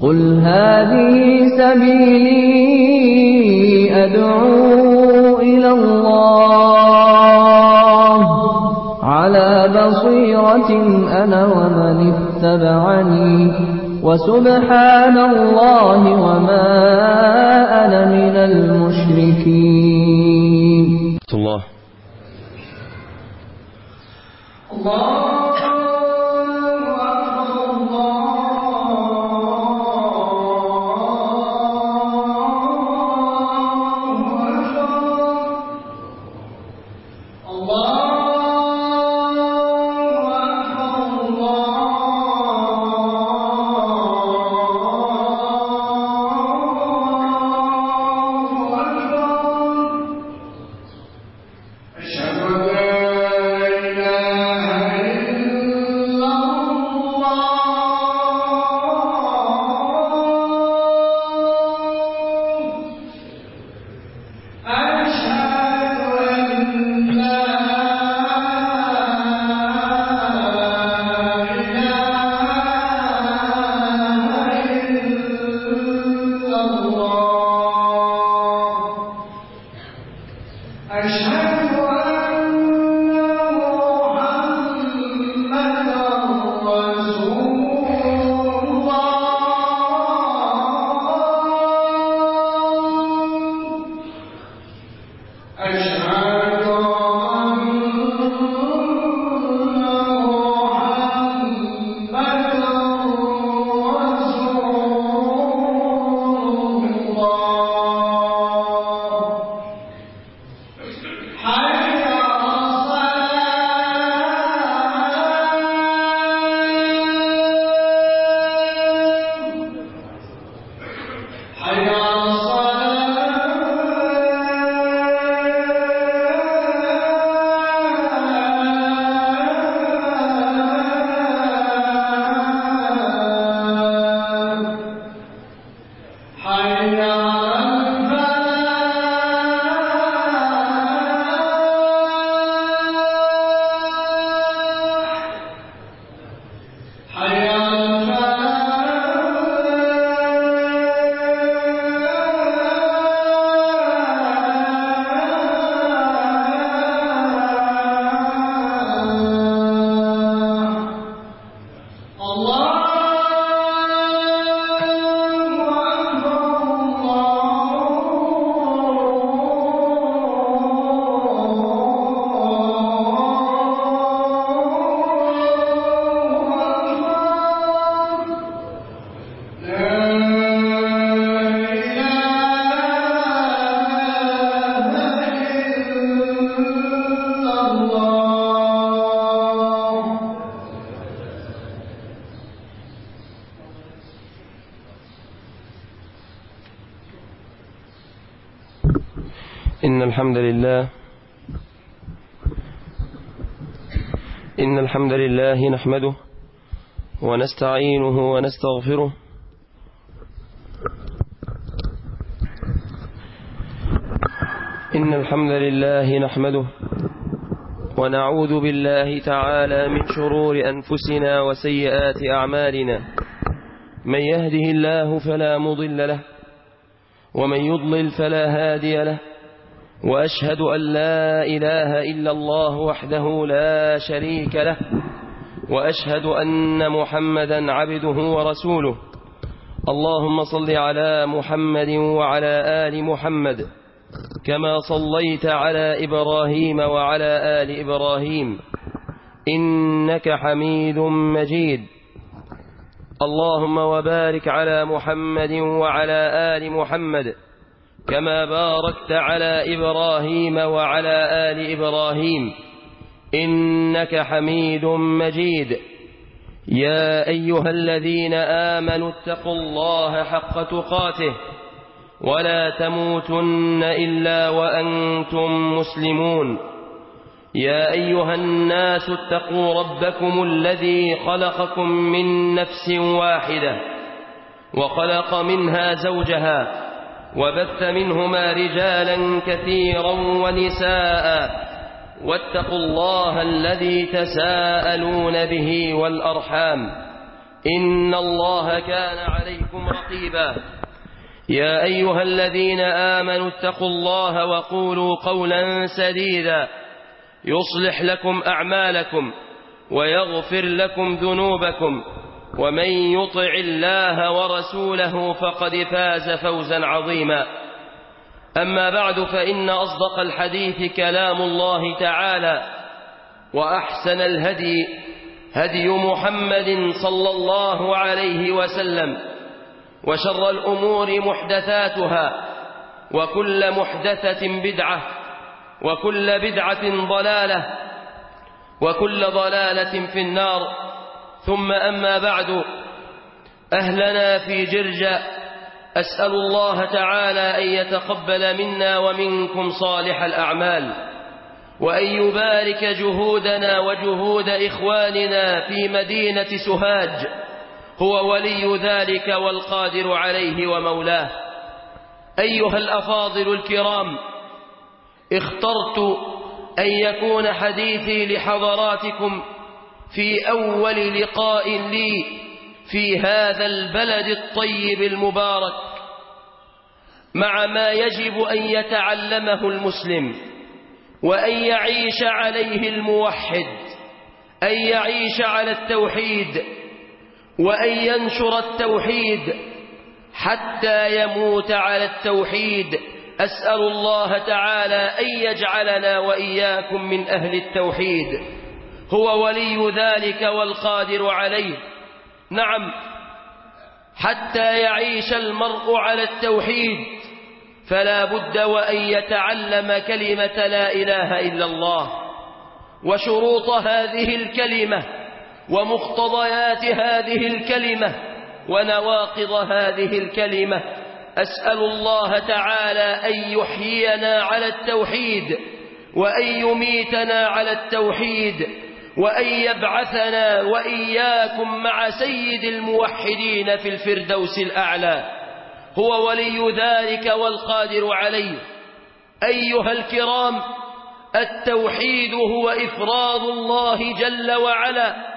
قل هذه سبيلي أدعو إلى الله على بصيرة أنا ومن اتبعني وسبحان الله وما أنا من المشركين. الله إن الحمد لله نحمده ونستعينه ونستغفره إن الحمد لله نحمده ونعوذ بالله تعالى من شرور أنفسنا وسيئات أعمالنا من يهده الله فلا مضل له ومن يضلل فلا هادي له وأشهد أن لا إله إلا الله وحده لا شريك له وأشهد أن محمدا عبده ورسوله اللهم صل على محمد وعلى آل محمد كما صليت على إبراهيم وعلى آل إبراهيم إنك حميد مجيد اللهم وبارك على محمد وعلى آل محمد كما باركت على إبراهيم وعلى آل إبراهيم إنك حميد مجيد يا أيها الذين آمنوا اتقوا الله حق تقاته ولا تموتن إلا وأنتم مسلمون يا أيها الناس اتقوا ربكم الذي خلقكم من نفس واحدة وخلق منها زوجها وبث منهما رجالا كثيرا ونساء واتقوا الله الذي تساءلون به والأرحام إن الله كان عليكم رقيبا. يا أيها الذين آمنوا اتقوا الله وقولوا قولا سديدا يصلح لكم أعمالكم ويغفر لكم ذنوبكم، ومن يطع الله ورسوله فقد فاز فوزا عظيما. أما بعد، فإن أصدق الحديث كلام الله تعالى، وأحسن الهدي هدي محمد صلى الله عليه وسلم، وشر الأمور محدثاتها، وكل محدثة بدعة، وكل بدعة ضلالة، وكل ضلالة في النار. ثم أما بعد، أهلنا في جرجة، أسأل الله تعالى أن يتقبل منا ومنكم صالح الأعمال، وأن يبارك جهودنا وجهود إخواننا في مدينة سوهاج، هو ولي ذلك والقادر عليه ومولاه. أيها الأفاضل الكرام، اخترت أن يكون حديثي لحضراتكم في أول لقاء لي في هذا البلد الطيب المبارك، مع ما يجب أن يتعلمه المسلم وأن يعيش عليه الموحد، أن يعيش على التوحيد وأن ينشر التوحيد حتى يموت على التوحيد. أسأل الله تعالى أن يجعلنا وإياكم من أهل التوحيد، هو ولي ذلك والقادر عليه. نعم، حتى يعيش المرء على التوحيد فلا بد وأن يتعلم كلمة لا إله إلا الله، وشروط هذه الكلمة، ومقتضيات هذه الكلمة، ونواقض هذه الكلمة. أسأل الله تعالى أن يحيينا على التوحيد، وأن يميتنا على التوحيد، وأن يبعثنا وإياكم مع سيد الموحدين في الفردوس الأعلى، هو ولي ذلك والقادر عليه. أيها الكرام، التوحيد هو إفراد الله جل وعلا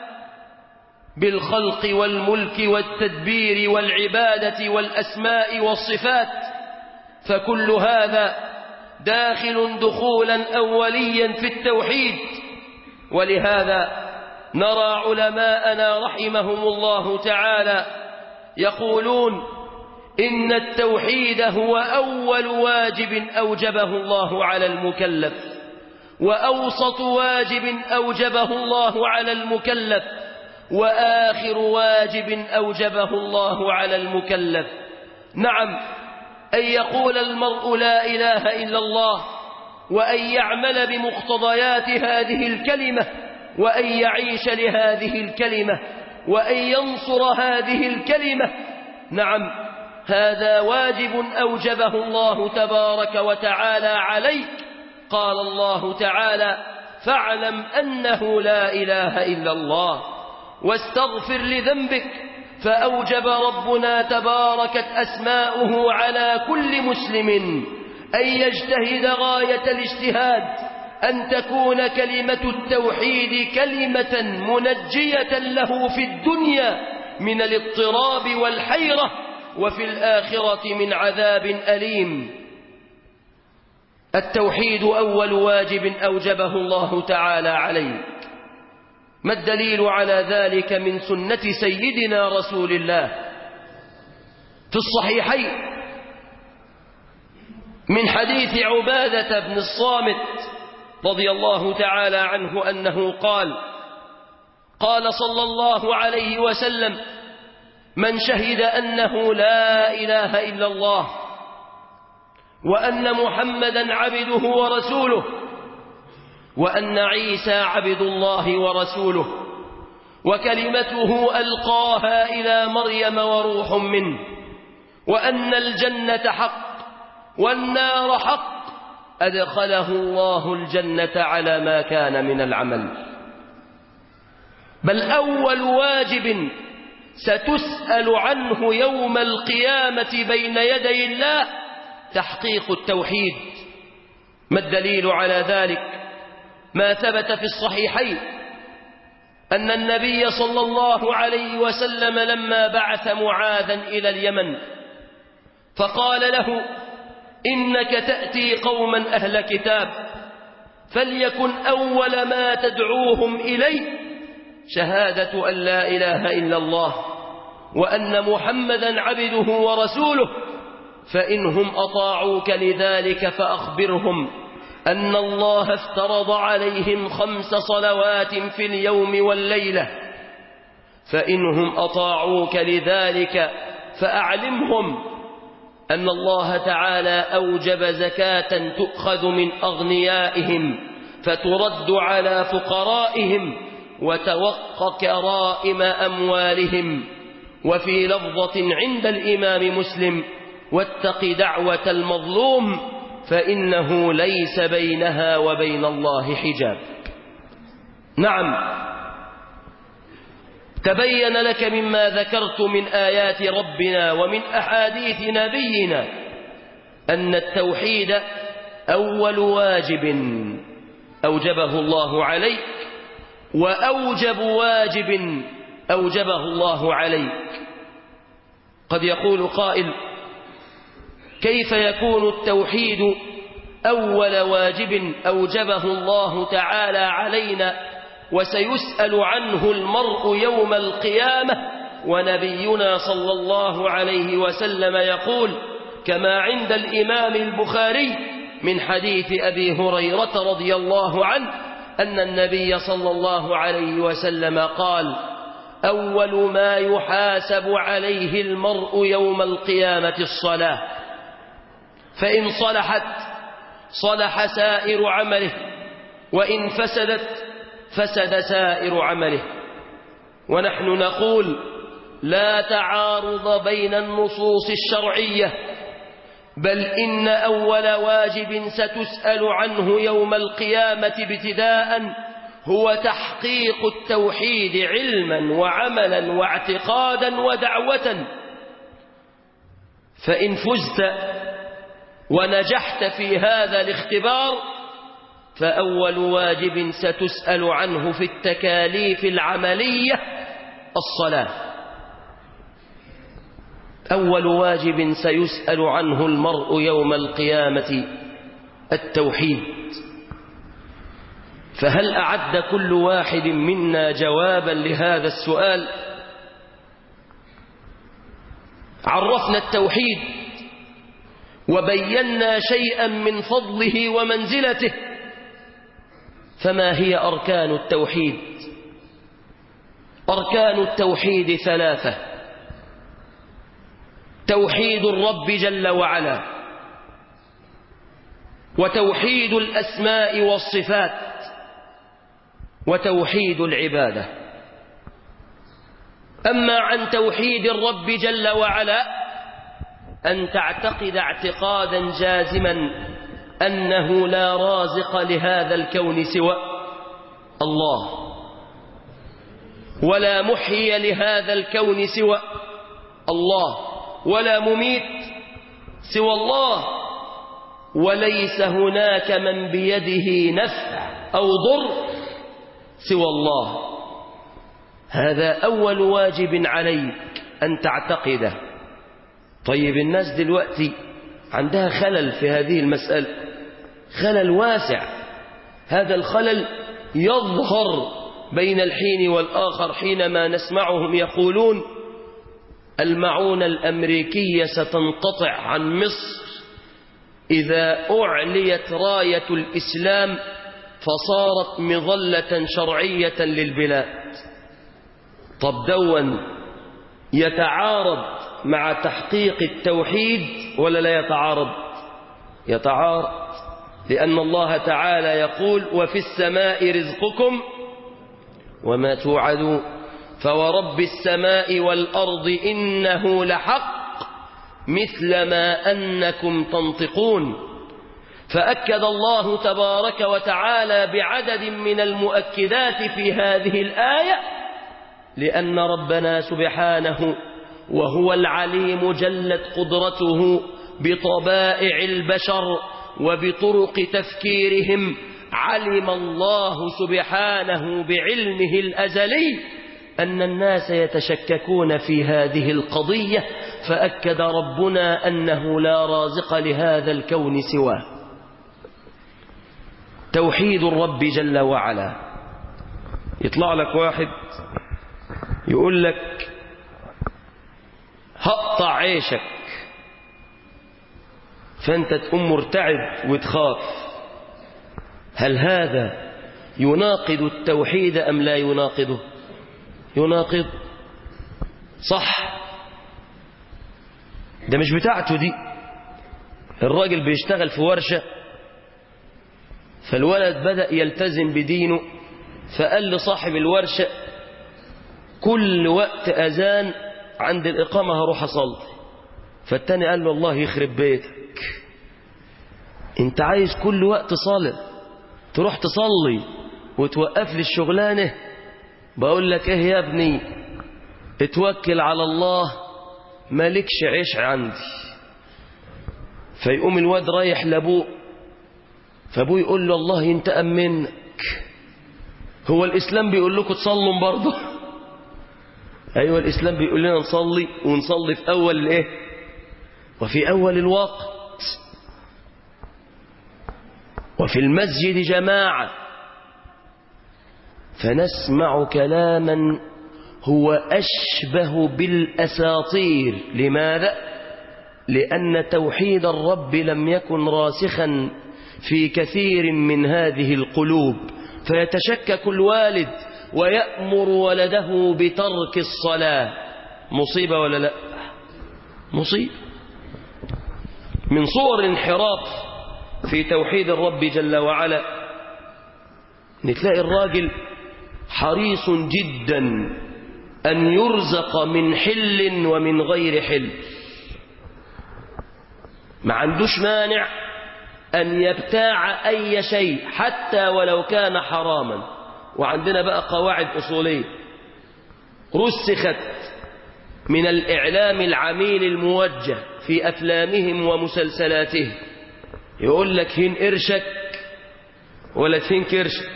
بالخلق والملك والتدبير والعبادة والأسماء والصفات، فكل هذا داخل دخولا أوليا في التوحيد. ولهذا نرى علماءنا رحمهم الله تعالى يقولون إن التوحيد هو أول واجب أوجبه الله على المكلف، وأوسط واجب أوجبه الله على المكلف، وآخر واجب أوجبه الله على المكلف. نعم، أن يقول المرء لا إله إلا الله، وأن يعمل بمقتضيات هذه الكلمة، وأن يعيش لهذه الكلمة، وأن ينصر هذه الكلمة. نعم، هذا واجب أوجبه الله تبارك وتعالى عليك. قال الله تعالى: فاعلم أنه لا إله إلا الله واستغفر لذنبك. فأوجب ربنا تباركت أسماؤه على كل مسلم أن يجتهد غاية الاجتهاد، أن تكون كلمة التوحيد كلمة منجية له في الدنيا من الاضطراب والحيرة، وفي الآخرة من عذاب أليم. التوحيد أول واجب أوجبه الله تعالى عليه. ما الدليل على ذلك؟ من سنة سيدنا رسول الله في الصحيحين من حديث عبادة بن الصامت رضي الله تعالى عنه أنه قال صلى الله عليه وسلم: من شهد أنه لا إله إلا الله وأن محمدا عبده ورسوله وأن عيسى عبد الله ورسوله وكلمته ألقاها إلى مريم وروح منه، وأن الجنة حق والنار حق، أدخله الله الجنة على ما كان من العمل. بل أول واجب ستسأل عنه يوم القيامة بين يدي الله تحقيق التوحيد. ما الدليل على ذلك؟ ما ثبت في الصحيحين أن النبي صلى الله عليه وسلم لما بعث معاذا إلى اليمن فقال له: إنك تأتي قوما أهل كتاب، فليكن أول ما تدعوهم إليه شهادة أن لا إله إلا الله وأن محمدا عبده ورسوله، فإنهم أطاعوك لذلك فأخبرهم أن الله افترض عليهم 5 صلوات في اليوم والليلة، فإنهم أطاعوك لذلك فأعلمهم أن الله تعالى أوجب زكاة تؤخذ من أغنيائهم فترد على فقرائهم وتوق كرائم أموالهم. وفي لفظة عند الإمام مسلم: واتق دعوة المظلوم فإنه ليس بينها وبين الله حجاب. نعم، تبين لك مما ذكرت من آيات ربنا ومن أحاديث نبينا أن التوحيد أول واجب أوجبه الله عليك، وأوجب واجب أوجبه الله عليك. قد يقول قائل: كيف يكون التوحيد أول واجب أوجبه الله تعالى علينا وسيسأل عنه المرء يوم القيامة، ونبينا صلى الله عليه وسلم يقول كما عند الإمام البخاري من حديث أبي هريرة رضي الله عنه أن النبي صلى الله عليه وسلم قال: أول ما يحاسب عليه المرء يوم القيامة الصلاة، فإن صلحت صلح سائر عمله، وإن فسدت فسد سائر عمله. ونحن نقول: لا تعارض بين النصوص الشرعية، بل إن أول واجب ستسأل عنه يوم القيامة ابتداء هو تحقيق التوحيد علما وعملا واعتقادا ودعوة. فإن فزت ونجحت في هذا الاختبار فأول واجب ستسأل عنه في التكاليف العملية الصلاة. أول واجب سيسأل عنه المرء يوم القيامة التوحيد. فهل أعد كل واحد منا جوابا لهذا السؤال؟ عرفنا التوحيد وبينا شيئا من فضله ومنزلته، فما هي أركان التوحيد؟ أركان التوحيد 3: توحيد الرب جل وعلا، وتوحيد الأسماء والصفات، وتوحيد العبادة. أما عن توحيد الرب جل وعلا أن تعتقد اعتقادا جازما أنه لا رازق لهذا الكون سوى الله، ولا محيي لهذا الكون سوى الله، ولا مميت سوى الله، وليس هناك من بيده نفع أو ضر سوى الله. هذا أول واجب عليك أن تعتقده. طيب، الناس دلوقتي عندها خلل في هذه المسألة، خلل واسع. هذا الخلل يظهر بين الحين والآخر حينما نسمعهم يقولون: المعونة الأمريكية ستنقطع عن مصر إذا أعليت راية الإسلام فصارت مظلة شرعية للبلاد. طب دون يتعارض مع تحقيق التوحيد ولا لا يتعارض؟ يتعارض، لأن الله تعالى يقول: وفي السماء رزقكم وما توعدون فورب السماء والأرض إنه لحق مثل ما أنكم تنطقون. فأكد الله تبارك وتعالى بعدد من المؤكدات في هذه الآية، لأن ربنا سبحانه وهو العليم جلت قدرته بطبائع البشر وبطرق تفكيرهم علم الله سبحانه بعلمه الأزلي أن الناس يتشككون في هذه القضية، فأكد ربنا أنه لا رازق لهذا الكون سواه. توحيد الرب جل وعلا. يطلع لك واحد يقول لك هقطع عيشك، فأنت تقوم مرتعد وتخاف. هل هذا يناقض التوحيد أم لا يناقضه؟ يناقض، صح. ده مش بتاعته دي. الراجل بيشتغل في ورشة، فالولد بدأ يلتزم بدينه، فقال لصاحب الورشة كل وقت أذان عند الإقامة هروح أصلي. فالتاني قال له الله يخرب بيتك، انت عايز كل وقت صلاة تروح تصلي وتوقف لي الشغلانة؟ بقول لك ايه يا ابني، اتوكل على الله، مالكش عيش عندي. فيقوم الواد رايح لابوه، فابوه يقول له الله ينتقم منك، هو الإسلام بيقول لكم تصلوا برضه؟ أيوة الإسلام بيقول لنا نصلي، ونصلي في أول الإيه؟ وفي أول الوقت، وفي المسجد جماعة. فنسمع كلاما هو أشبه بالأساطير. لماذا؟ لأن توحيد الرب لم يكن راسخا في كثير من هذه القلوب، فيتشكك الوالد ويأمر ولده بترك الصلاة. مصيبة ولا لا؟ مصيبة. من صور الانحراف في توحيد الرب جل وعلا نتلاقي الراجل حريص جدا أن يرزق من حل ومن غير حل، ما عندوش مانع أن يبتاع أي شيء حتى ولو كان حراما. وعندنا بقى قواعد أصولية رسخت من الإعلام العميل الموجه في أفلامهم ومسلسلاتهم، يقول لك هين قرشك ولا تهين كرشك،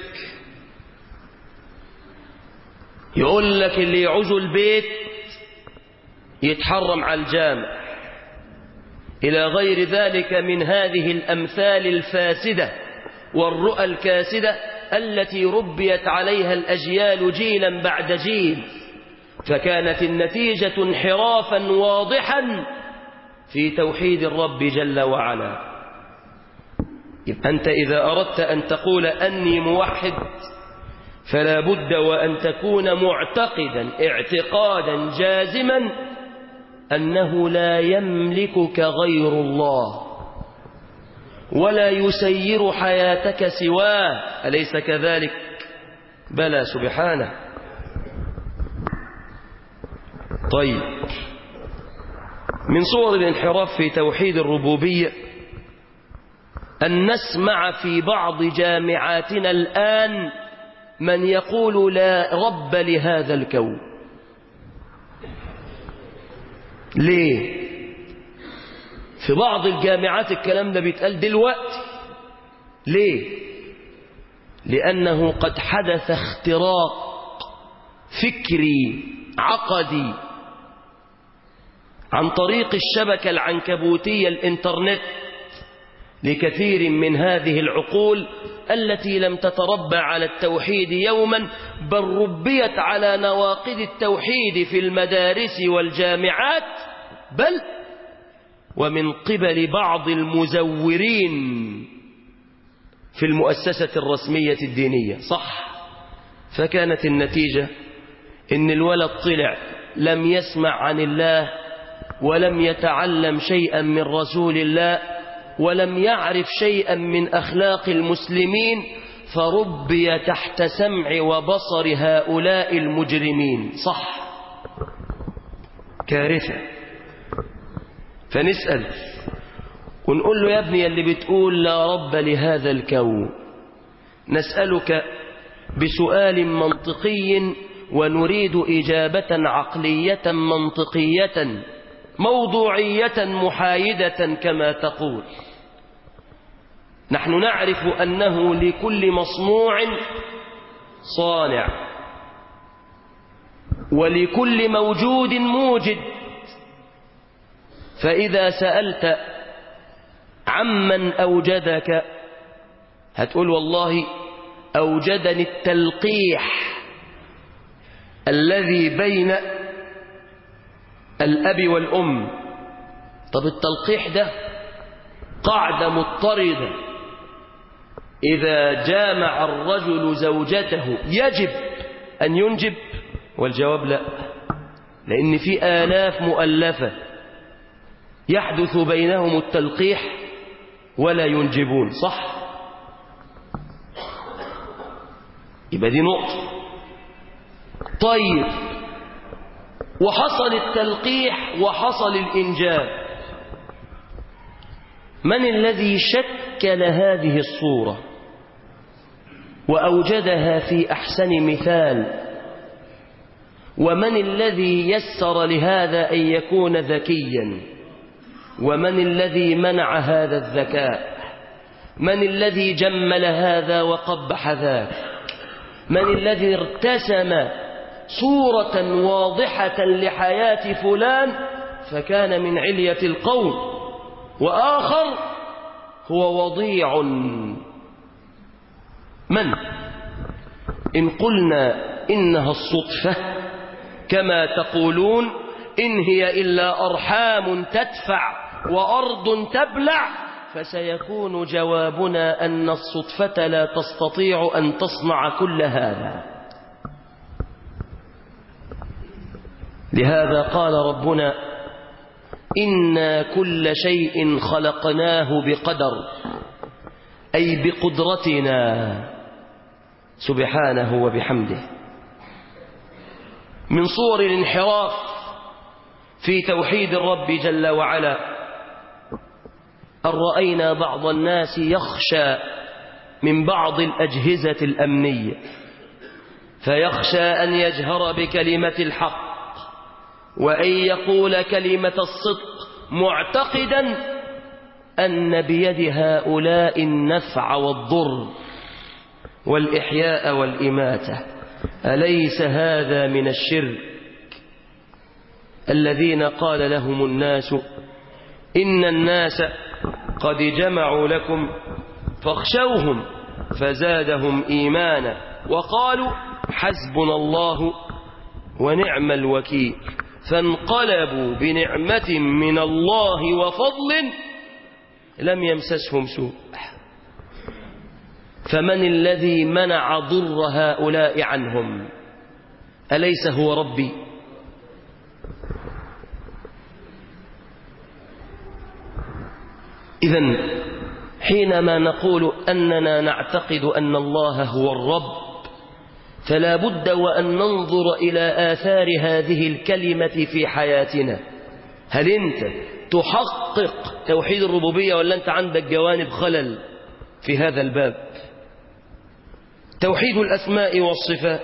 يقول لك اللي يعوزوا البيت يتحرم على الجامع، إلى غير ذلك من هذه الأمثال الفاسدة والرؤى الكاسدة التي ربيت عليها الأجيال جيلا بعد جيل. فكانت النتيجة انحرافا واضحا في توحيد الرب جل وعلا. أنت إذا أردت أن تقول أني موحد فلا بد وأن تكون معتقدا اعتقادا جازما أنه لا يملكك غير الله ولا يسير حياتك سواه، أليس كذلك؟ بلى سبحانه. طيب، من صور الانحراف في توحيد الربوبية أن نسمع في بعض جامعاتنا الآن من يقول لا رب لهذا الكون. ليه؟ في بعض الجامعات الكلام ده بيتقال دلوقتي. ليه؟ لأنه قد حدث اختراق فكري عقدي عن طريق الشبكة العنكبوتية الإنترنت لكثير من هذه العقول التي لم تتربى على التوحيد يوما، بل ربيت على نواقض التوحيد في المدارس والجامعات، بل ومن قبل بعض المزورين في المؤسسة الرسمية الدينية. صح. فكانت النتيجة إن الولد طلع لم يسمع عن الله ولم يتعلم شيئا من رسول الله ولم يعرف شيئا من أخلاق المسلمين، فربي تحت سمع وبصر هؤلاء المجرمين. صح. كارثة. فنسأل ونقول له يا ابني اللي بتقول لا رب لهذا الكون، نسألك بسؤال منطقي ونريد إجابة عقلية منطقية موضوعية محايدة كما تقول. نحن نعرف أنه لكل مصنوع صانع، ولكل موجود موجد. فإذا سألت عمن أوجدك هتقول والله أوجدني التلقيح الذي بين الأب والأم. طب التلقيح ده قاعدة مضطردة، إذا جامع الرجل زوجته يجب أن ينجب؟ والجواب لا، لأن في آلاف مؤلفة يحدث بينهم التلقيح ولا ينجبون، صح؟ يبقى دي نقطة. طيب وحصل التلقيح وحصل الإنجاب، من الذي شكل هذه الصورة وأوجدها في أحسن مثال؟ ومن الذي يسر لهذا أن يكون ذكيا؟ ومن الذي منع هذا الذكاء؟ من الذي جمل هذا وقبح ذاك؟ من الذي ارتسم صورة واضحة لحياة فلان فكان من علية القوم، وآخر هو وضيع؟ من؟ إن قلنا إنها الصدفة كما تقولون، إن هي إلا أرحام تدفع وأرض تبلع، فسيكون جوابنا أن الصدفة لا تستطيع أن تصنع كل هذا. لهذا قال ربنا إنا كل شيء خلقناه بقدر، أي بقدرتنا سبحانه وبحمده. من صور الانحراف في توحيد الرب جل وعلا أن رأينا بعض الناس يخشى من بعض الأجهزة الأمنية، فيخشى أن يجهر بكلمة الحق وأن يقول كلمة الصدق معتقدا أن بيد هؤلاء النفع والضر والإحياء والإماتة. أليس هذا من الشرك؟ الذين قال لهم الناس إن الناس قد جمعوا لكم فاخشوهم فزادهم إيمانا وقالوا حسبنا الله ونعم الوكيل، فانقلبوا بنعمة من الله وفضل لم يمسسهم سوء. فمن الذي منع ضر هؤلاء عنهم؟ أليس هو ربي؟ إذن حينما نقول أننا نعتقد أن الله هو الرب، فلا بد وأن ننظر إلى آثار هذه الكلمة في حياتنا. هل أنت تحقق توحيد الربوبية ولا أنت عندك جوانب خلل في هذا الباب؟ توحيد الأسماء والصفات،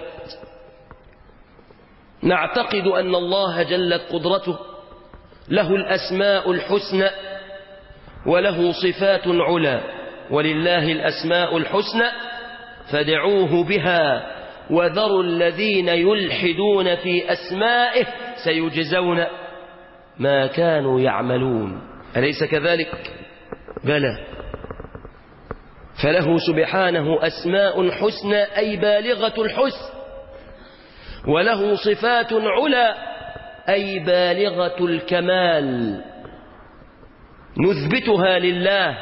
نعتقد أن الله جلت قدرته له الأسماء الحسنى وله صفات علا، ولله الأسماء الحسنى فادعوه بها وذروا الذين يلحدون في أسمائه سيجزون ما كانوا يعملون. أليس كذلك؟ بلى. فله سبحانه أسماء حسنى أي بالغة الحسن، وله صفات علا أي بالغة الكمال، نثبتها لله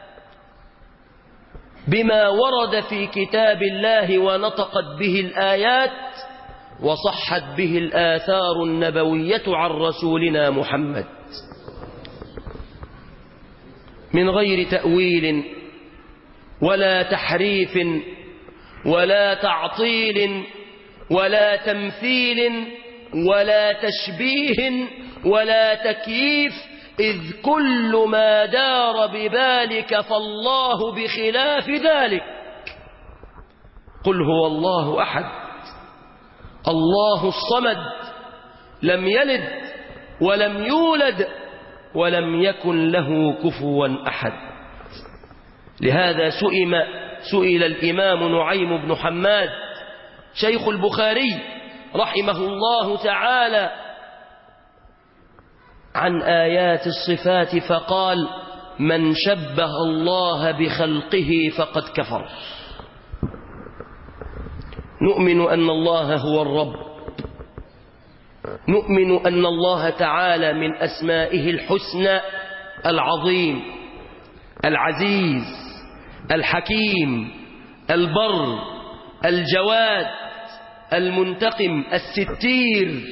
بما ورد في كتاب الله ونطقت به الآيات وصحت به الآثار النبوية عن رسولنا محمد، من غير تأويل ولا تحريف ولا تعطيل ولا تمثيل ولا تشبيه ولا تكييف، إذ كل ما دار ببالك فالله بخلاف ذلك. قل هو الله أحد الله الصمد لم يلد ولم يولد ولم يكن له كفوا أحد. لهذا سئل الإمام نعيم بن حماد شيخ البخاري رحمه الله تعالى عن آيات الصفات فقال: من شبه الله بخلقه فقد كفر. نؤمن أن الله هو الرب، نؤمن أن الله تعالى من أسمائه الحسنى العظيم العزيز الحكيم البر الجواد المنتقم الستير.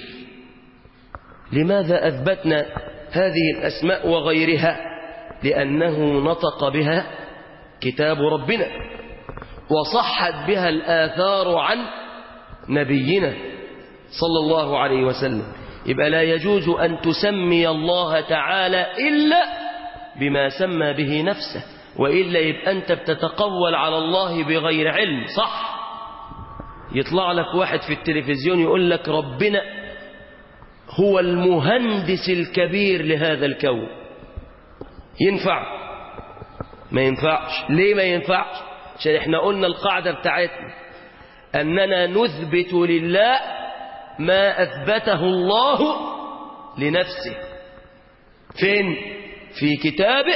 لماذا أثبتنا هذه الأسماء وغيرها؟ لأنه نطق بها كتاب ربنا وصحت بها الآثار عن نبينا صلى الله عليه وسلم. يبقى لا يجوز أن تسمي الله تعالى إلا بما سمى به نفسه، وإلا يبقى أنت بتتقول على الله بغير علم. صح؟ يطلع لك واحد في التلفزيون يقول لك ربنا هو المهندس الكبير لهذا الكون. ينفع؟ ما ينفعش. ليه ما ينفعش؟ عشان احنا قلنا القاعدة بتاعتنا أننا نثبت لله ما أثبته الله لنفسه. فين؟ في كتابه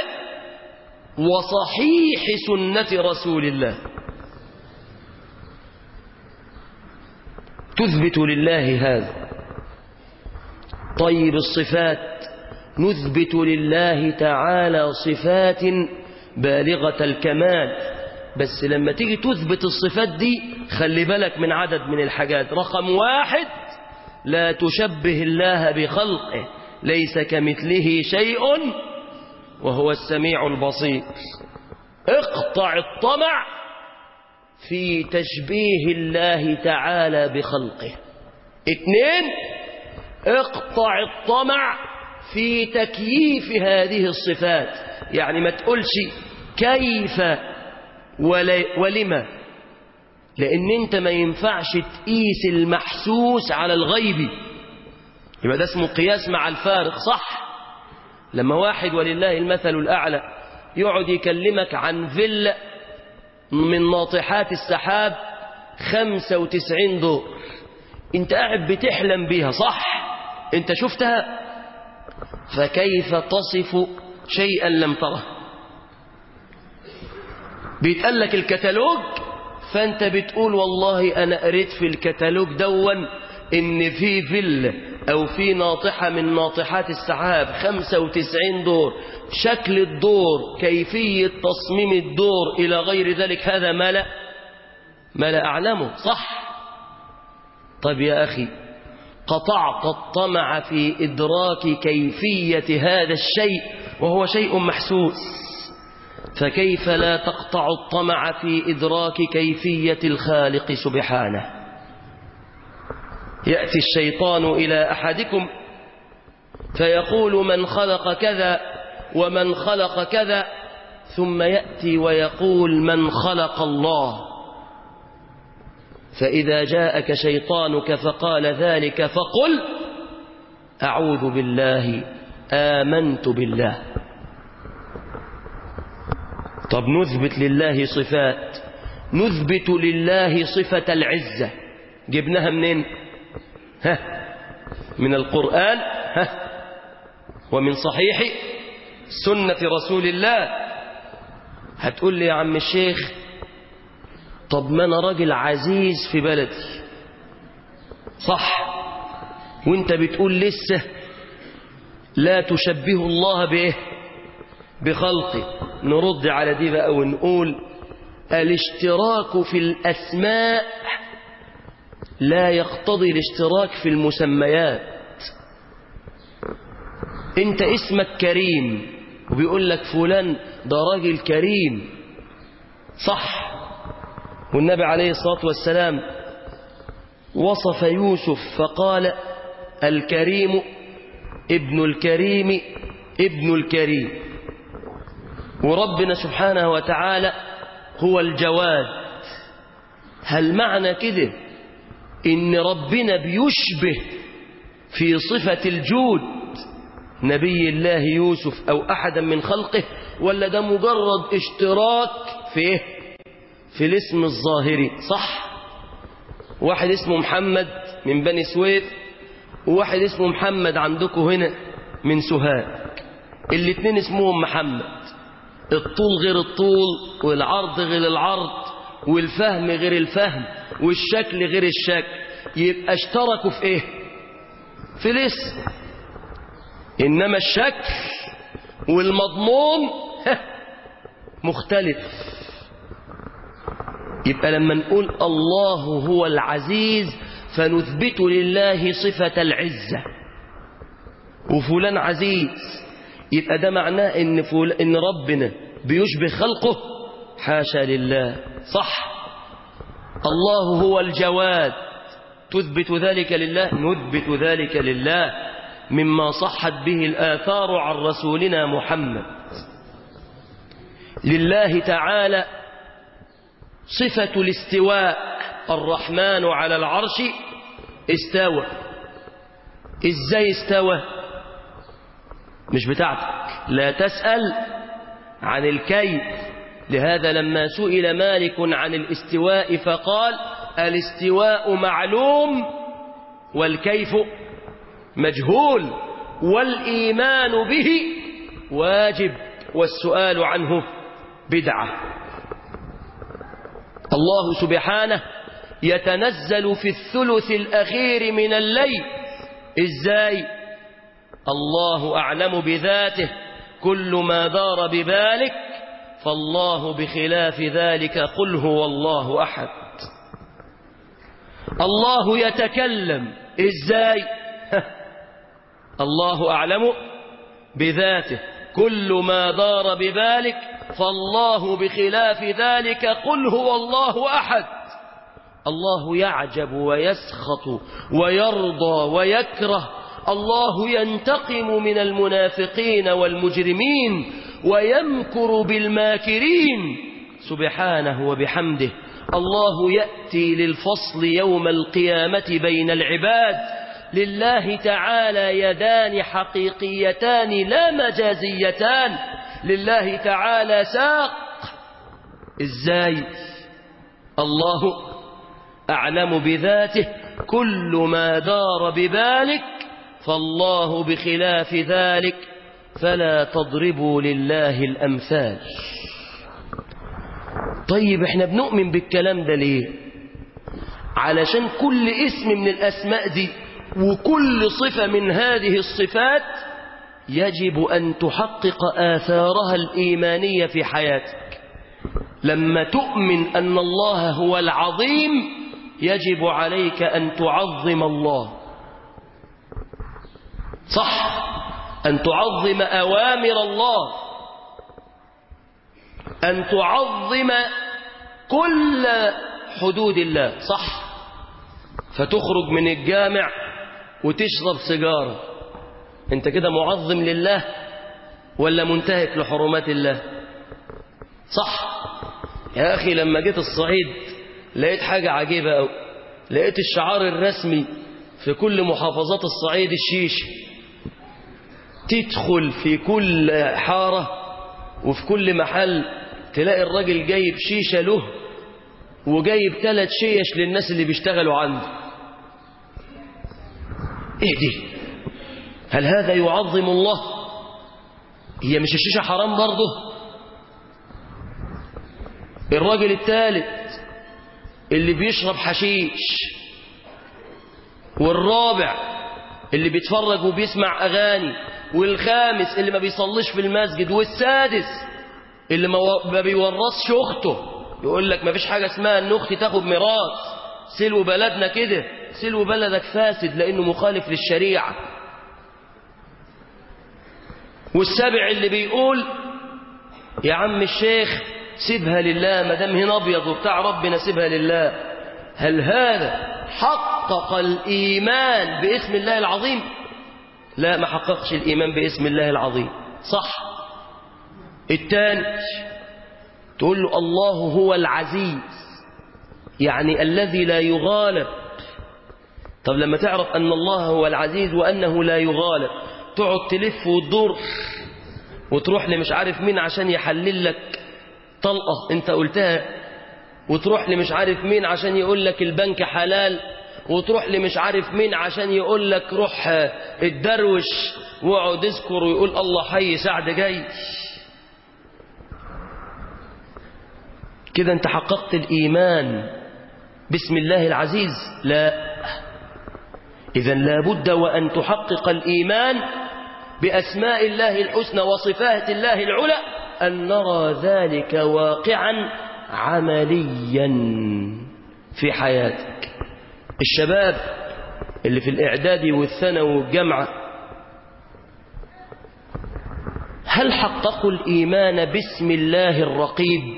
وصحيح سنة رسول الله. تثبت لله هذا. طيب الصفات، نثبت لله تعالى صفات بالغة الكمال، بس لما تيجي تثبت الصفات دي خلي بالك من عدد من الحاجات. رقم 1: لا تشبه الله بخلقه، ليس كمثله شيء وهو السميع البصير. اقطع الطمع في تشبيه الله تعالى بخلقه. 2: اقطع الطمع في تكييف هذه الصفات، يعني ما تقولش كيف ولما، لأن انت ما ينفعش تقيس المحسوس على الغيبي، يبقى ده اسمه قياس مع الفارق. صح؟ لما واحد ولله المثل الأعلى يقعد يكلمك عن فيلا من ناطحات السحاب 95 دور، انت قاعد بتحلم بيها. صح؟ انت شفتها، فكيف تصف شيئا لم تره؟ بيتقال لك الكتالوج، فانت بتقول والله انا قريت في الكتالوج دون ان في فيلا او في ناطحة من ناطحات السحاب 95 دور، شكل الدور، كيفية تصميم الدور الى غير ذلك، هذا ما لا اعلمه. صح؟ طيب يا اخي، قطعت الطمع في إدراك كيفية هذا الشيء وهو شيء محسوس، فكيف لا تقطع الطمع في إدراك كيفية الخالق سبحانه؟ يأتي الشيطان إلى أحدكم فيقول من خلق كذا ومن خلق كذا، ثم يأتي ويقول من خلق الله. فإذا جاءك شيطانك فقال ذلك فقل أعوذ بالله آمنت بالله. طب نثبت لله صفات، نثبت لله صفة العزة، جبناها منين؟ من القرآن ومن صحيح سنة رسول الله. هتقول لي يا عم الشيخ طب ما أنا راجل عزيز في بلدي. صح؟ وانت بتقول لسه لا تشبه الله بإيه؟ بخلقه. نرد على دي بقى ونقول الاشتراك في الأسماء لا يقتضي الاشتراك في المسميات. انت اسمك كريم وبيقول لك فلان ده راجل كريم. صح؟ والنبي عليه الصلاة والسلام وصف يوسف فقال الكريم ابن الكريم ابن الكريم. وربنا سبحانه وتعالى هو الجواد. هل معنى كده ان ربنا بيشبه في صفة الجود نبي الله يوسف أو أحدا من خلقه، ولا ده مجرد اشتراك في إيه؟ في الاسم الظاهري؟ صح؟ واحد اسمه محمد من بني سويف، وواحد اسمه محمد عندكم هنا من سوهاج، الاتنين اسمهم محمد، الطول غير الطول والعرض غير العرض والفهم غير الفهم والشكل غير الشكل، يبقى اشتركوا في ايه؟ في الاسم. انما الشكل والمضمون مختلف. يبقى لما نقول الله هو العزيز فنثبت لله صفة العزة، وفلان عزيز، يبقى ده معناه إن ربنا بيشبه خلقه؟ حاشا لله. صح؟ الله هو الجواد، تثبت ذلك لله؟ نثبت ذلك لله مما صحت به الآثار عن رسولنا محمد. لله تعالى صفة الاستواء، الرحمن على العرش استوى. ازاي استوى؟ مش بتاعتك، لا تسأل عن الكيف. لهذا لما سئل مالك عن الاستواء فقال الاستواء معلوم والكيف مجهول والإيمان به واجب والسؤال عنه بدعة. الله سبحانه يتنزل في الثلث الأخير من الليل. إزاي؟ الله أعلم بذاته، كل ما دار ببالك فالله بخلاف ذلك، قل هو الله أحد. الله يتكلم. إزاي؟ الله أعلم بذاته، كل ما دار ببالك فالله بخلاف ذلك، قل هو الله أحد. الله يعجب ويسخط ويرضى ويكره. الله ينتقم من المنافقين والمجرمين ويمكر بالماكرين سبحانه وبحمده. الله يأتي للفصل يوم القيامة بين العباد. لله تعالى يدان حقيقيتان لا مجازيتان. لله تعالى ساق. إزاي؟ الله أعلم بذاته، كل ما دار ببالك فالله بخلاف ذلك، فلا تضربوا لله الأمثال. طيب احنا بنؤمن بالكلام ده ليه؟ علشان كل اسم من الأسماء دي وكل صفة من هذه الصفات يجب أن تحقق آثارها الإيمانية في حياتك. لما تؤمن أن الله هو العظيم يجب عليك أن تعظم الله. صح؟ أن تعظم أوامر الله، أن تعظم كل حدود الله. صح؟ فتخرج من الجامع وتشرب سيجارة، انت كده معظم لله ولا منتهك لحرمات الله؟ صح؟ يا أخي لما جيت الصعيد لقيت حاجة عجيبة أوي. لقيت الشعار الرسمي في كل محافظات الصعيد الشيشة. تدخل في كل حارة وفي كل محل تلاقي الراجل جايب شيشة له وجايب 3 شيش للناس اللي بيشتغلوا عنده. ايه دي؟ هل هذا يعظم الله؟ هي مش الشيشة حرام برضه؟ الراجل الثالث اللي بيشرب حشيش، والرابع اللي بيتفرج وبيسمع أغاني، والخامس اللي ما بيصليش في المسجد، والسادس اللي ما بيورثش أخته. يقول لك ما فيش حاجة اسمها ان أختي تاخد ميراث، سلو بلدنا كده، سلو بلدك فاسد لأنه مخالف للشريعة. والسابع اللي بيقول يا عم الشيخ سيبها لله، ما دام هنا أبيض وبتاع ربنا سيبها لله. هل هذا حقق الإيمان باسم الله العظيم؟ لا، ما حققش الإيمان باسم الله العظيم. صح؟ الثاني تقول له الله هو العزيز، يعني الذي لا يغالب. طب لما تعرف أن الله هو العزيز وأنه لا يغالب، تقعد تلف وتدور وتروح لمش عارف مين عشان يحلل لك طلقة انت قلتها، وتروح لمش عارف مين عشان يقول لك البنك حلال، وتروح لمش عارف مين عشان يقول لك روح الدروش واقعد اذكر ويقول الله حي سعد جاي. كده انت حققت الإيمان بسم الله العزيز؟ لا. إذن لابد وأن تحقق الإيمان بأسماء الله الحسنى وصفات الله العلى، أن نرى ذلك واقعا عمليا في حياتك. الشباب اللي في الإعدادي والثانوي والجامعة هل حققوا الإيمان باسم الله الرقيب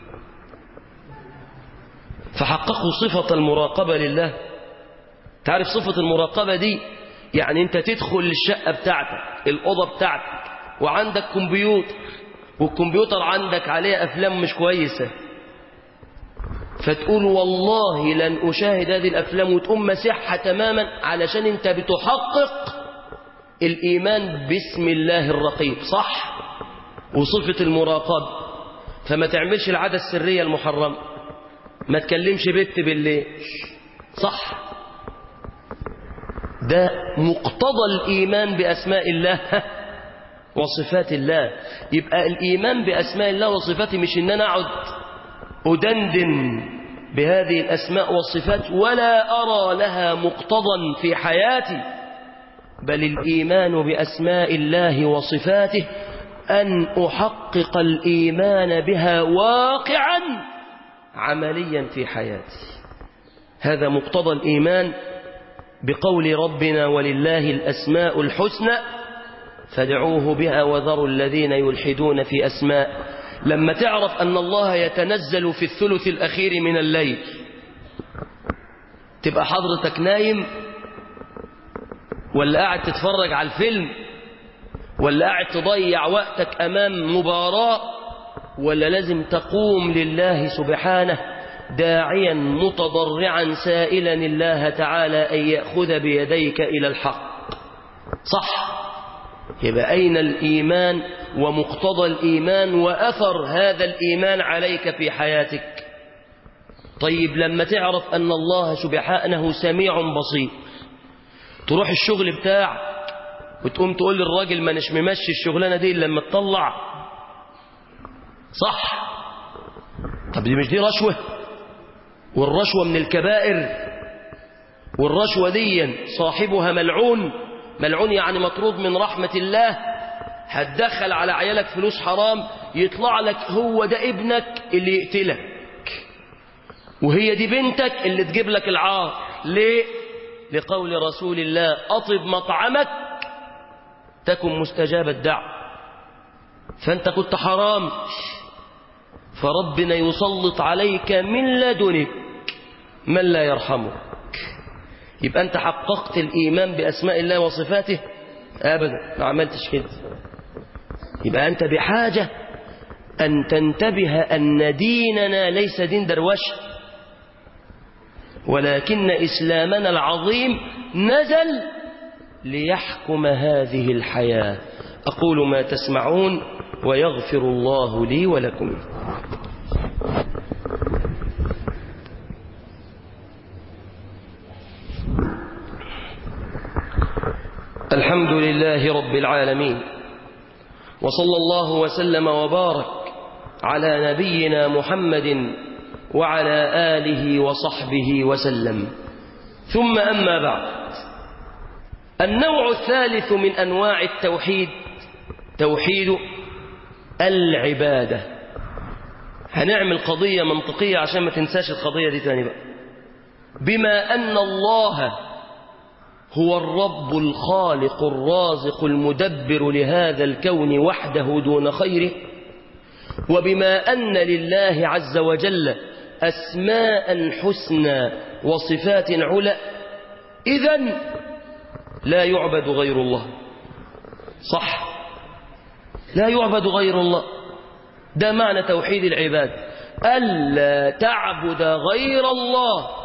فحققوا صفة المراقبة لله؟ تعرف صفة المراقبة دي يعني انت تدخل الشقة بتاعتك الأوضة بتاعتك وعندك كمبيوتر، والكمبيوتر عندك عليه أفلام مش كويسة، فتقول والله لن أشاهد هذه الأفلام وتقوم مسحها تماما علشان انت بتحقق الإيمان باسم الله الرقيب، صح؟ وصفة المراقبة. فما تعملش العادة السرية المحرمة، ما تكلمش بنت بالليل، صح؟ ده مقتضى الإيمان بأسماء الله وصفات الله. يبقى الإيمان بأسماء الله وصفاته مش إن أنا أقعد أدندن بهذه الأسماء والصفات ولا أرى لها مقتضى في حياتي، بل الإيمان بأسماء الله وصفاته أن أحقق الإيمان بها واقعا عمليا في حياتي. هذا مقتضى الإيمان بقول ربنا ولله الأسماء الحسنى فادعوه بها وذروا الذين يلحدون في أسماء. لما تعرف أن الله يتنزل في الثلث الأخير من الليل، تبقى حضرتك نايم ولا قاعد تتفرج على الفيلم ولا قاعد تضيع وقتك أمام مباراة، ولا لازم تقوم لله سبحانه داعيا متضرعا سائلا الله تعالى أن يأخذ بيديك إلى الحق، صح؟ يبقى أين الإيمان ومقتضى الإيمان وأثر هذا الإيمان عليك في حياتك؟ طيب لما تعرف أن الله سبحانه سميع بصير، تروح الشغل بتاعك وتقوم تقول للراجل ما نش ممشي الشغلانة دي لما تطلع، صح؟ طب دي مش دي رشوة؟ والرشوة من الكبائر، والرشوة دي صاحبها ملعون. ملعون يعني مطرود من رحمة الله. هتدخل على عيالك فلوس حرام، يطلع لك هو ده ابنك اللي يقتلك، وهي دي بنتك اللي تجيب لك العار. ليه؟ لقول رسول الله أطب مطعمك تكن مستجاب الدعوة. فأنت كنت حرام، فربنا يسلط عليك من لدنك من لا يرحمك. يبقى أنت حققت الإيمان بأسماء الله وصفاته؟ أبدا، ما عملتش كده. يبقى أنت بحاجة أن تنتبه أن ديننا ليس دين دروشة، ولكن إسلامنا العظيم نزل ليحكم هذه الحياة. أقول ما تسمعون ويغفر الله لي ولكم. الحمد لله رب العالمين، وصلى الله وسلم وبارك على نبينا محمد وعلى آله وصحبه وسلم. ثم أما بعد، النوع الثالث من أنواع التوحيد توحيد العبادة. هنعمل قضية منطقية عشان ما تنساش القضية دي تاني بقى. بما أن الله هو الرب الخالق الرازق المدبر لهذا الكون وحده دون خيره، وبما أن لله عز وجل أسماء حسنى وصفات على، إذن لا يعبد غير الله، صح؟ لا يعبد غير الله. ده معنى توحيد العباد، ألا تعبد غير الله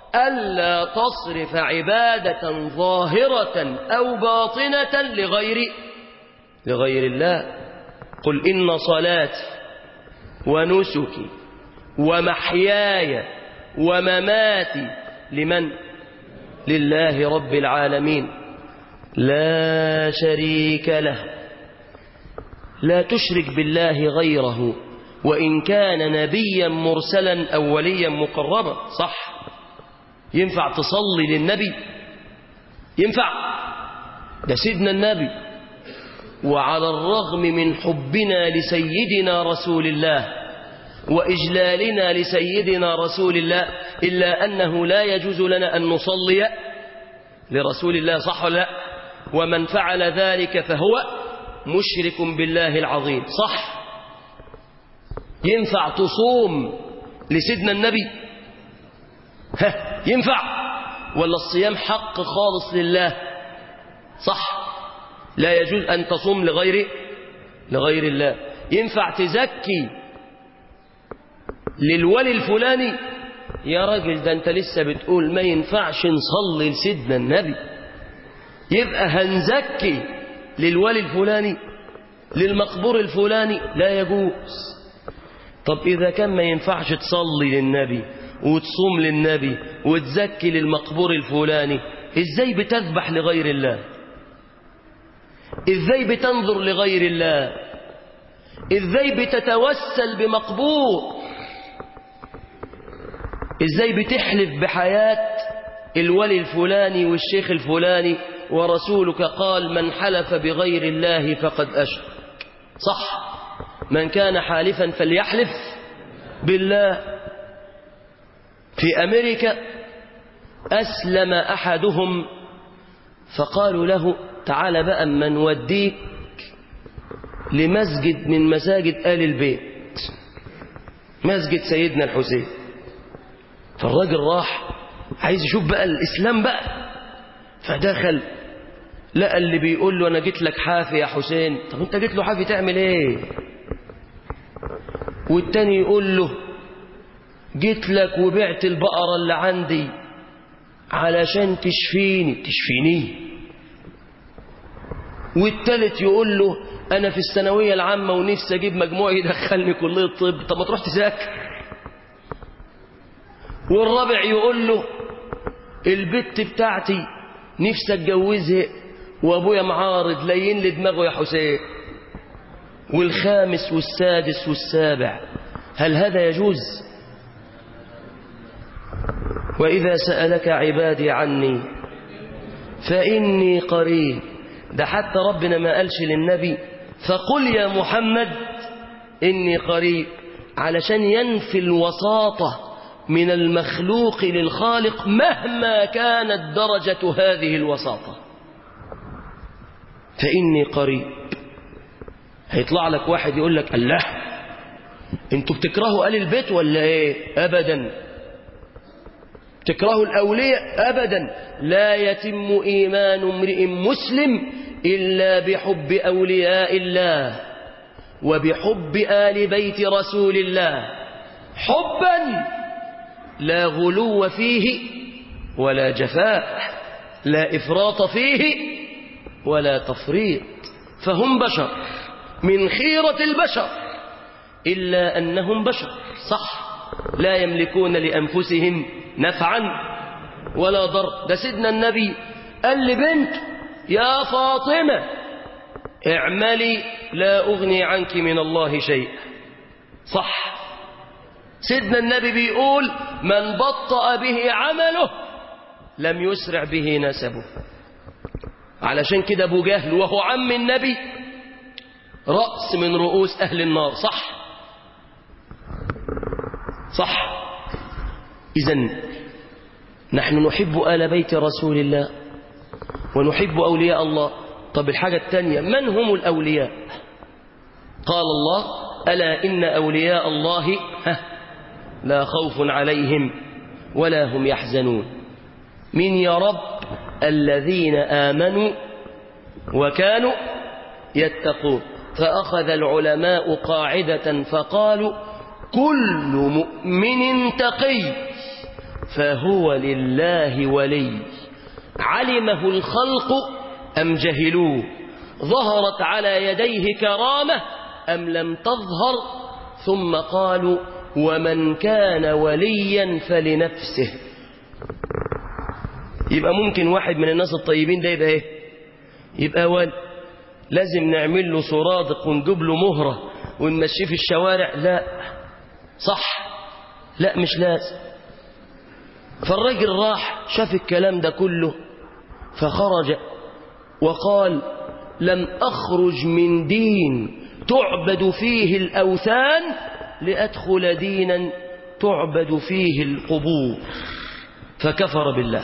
ألا تصرف عبادة ظاهرة أو باطنة لغير الله. قل إن صلاتي ونسكي ومحياي ومماتي لمن؟ لله رب العالمين لا شريك له. لا تشرك بالله غيره وإن كان نبيا مرسلا أو وليا مقربا. صح، ينفع تصلي للنبي؟ ينفع؟ ده سيدنا النبي، وعلى الرغم من حبنا لسيدنا رسول الله وإجلالنا لسيدنا رسول الله إلا أنه لا يجوز لنا أن نصلي لرسول الله. صح ولا لا؟ ومن فعل ذلك فهو مشرك بالله العظيم. صح. ينفع تصوم لسيدنا النبي؟ ينفع؟ ولا الصيام حق خالص لله؟ صح، لا يجوز أن تصوم لغير الله. ينفع تزكي للولي الفلاني؟ يا راجل ده أنت لسه بتقول ما ينفعش نصلي لسيدنا النبي، يبقى هنزكي للولي الفلاني للمقبور الفلاني؟ لا يجوز. طب إذا كان ما ينفعش تصلي للنبي وتصوم للنبي وتزكي للمقبور الفلاني، إزاي بتذبح لغير الله؟ إزاي بتنظر لغير الله؟ إزاي بتتوسل بمقبور؟ إزاي بتحلف بحياة الولي الفلاني والشيخ الفلاني ورسولك قال من حلف بغير الله فقد أشرك؟ صح، من كان حالفا فليحلف بالله. في أمريكا أسلم أحدهم فقالوا له تعال بقى أما نوديك لمسجد من مساجد آل البيت، مسجد سيدنا الحسين. فالراجل راح عايز يشوف بقى الإسلام بقى، فدخل لقى اللي بيقول له أنا جيت لك حافي يا حسين. طب أنت جيت له حافي تعمل إيه؟ والتاني يقول له جيت لك وبعت البقرة اللي عندي علشان تشفيني. والتالت يقول له أنا في الثانوية العامة ونفسي أجيب مجموع يدخلني كلية الطب. طب ما تروح تذاكر. والرابع يقول له البت بتاعتي نفسي اتجوزها وابويا معارض لين لي دماغه يا حسين. والخامس والسادس والسابع. هل هذا يجوز؟ وإذا سألك عبادي عني فإني قريب. ده حتى ربنا ما قالش للنبي فقل يا محمد إني قريب، علشان ينفي الوساطة من المخلوق للخالق مهما كانت درجة هذه الوساطة. فإني قريب. هيطلع لك واحد يقول لك الله انتوا بتكرهوا آل البيت ولا ايه؟ أبدا. تكرهوا الأولياء؟ أبدا. لا يتم إيمان امرئ مسلم إلا بحب أولياء الله وبحب آل بيت رسول الله، حبا لا غلو فيه ولا جفاء، لا إفراط فيه ولا تفريط. فهم بشر من خيرة البشر إلا أنهم بشر. صح، لا يملكون لأنفسهم نفعا ولا ضر. ده سيدنا النبي قال لبنت يا فاطمة اعملي لا أغني عنك من الله شيء. صح، سيدنا النبي بيقول من بطأ به عمله لم يسرع به نسبه. علشان كده أبو جهل وهو عم النبي رأس من رؤوس أهل النار. صح. إذن نحن نحب آل بيت رسول الله ونحب أولياء الله. طب الحاجة الثانية، من هم الأولياء؟ قال الله ألا إن أولياء الله لا خوف عليهم ولا هم يحزنون. من يا رب؟ الذين آمنوا وكانوا يتقون. فأخذ العلماء قاعدة فقالوا كل مؤمن تقي فهو لله ولي، علمه الخلق أم جهلوه، ظهرت على يديه كرامة أم لم تظهر، ثم قالوا ومن كان وليا فلنفسه. يبقى ممكن واحد من الناس الطيبين ده يبقى ايه؟ يبقى ولي. لازم نعمل له سرادق ونجيب له مهرة ونمشيه في الشوارع؟ لا. صح؟ لا مش لازم. فالراجل راح شاف الكلام ده كله فخرج وقال لم أخرج من دين تعبد فيه الأوثان لأدخل دينا تعبد فيه القبور، فكفر بالله.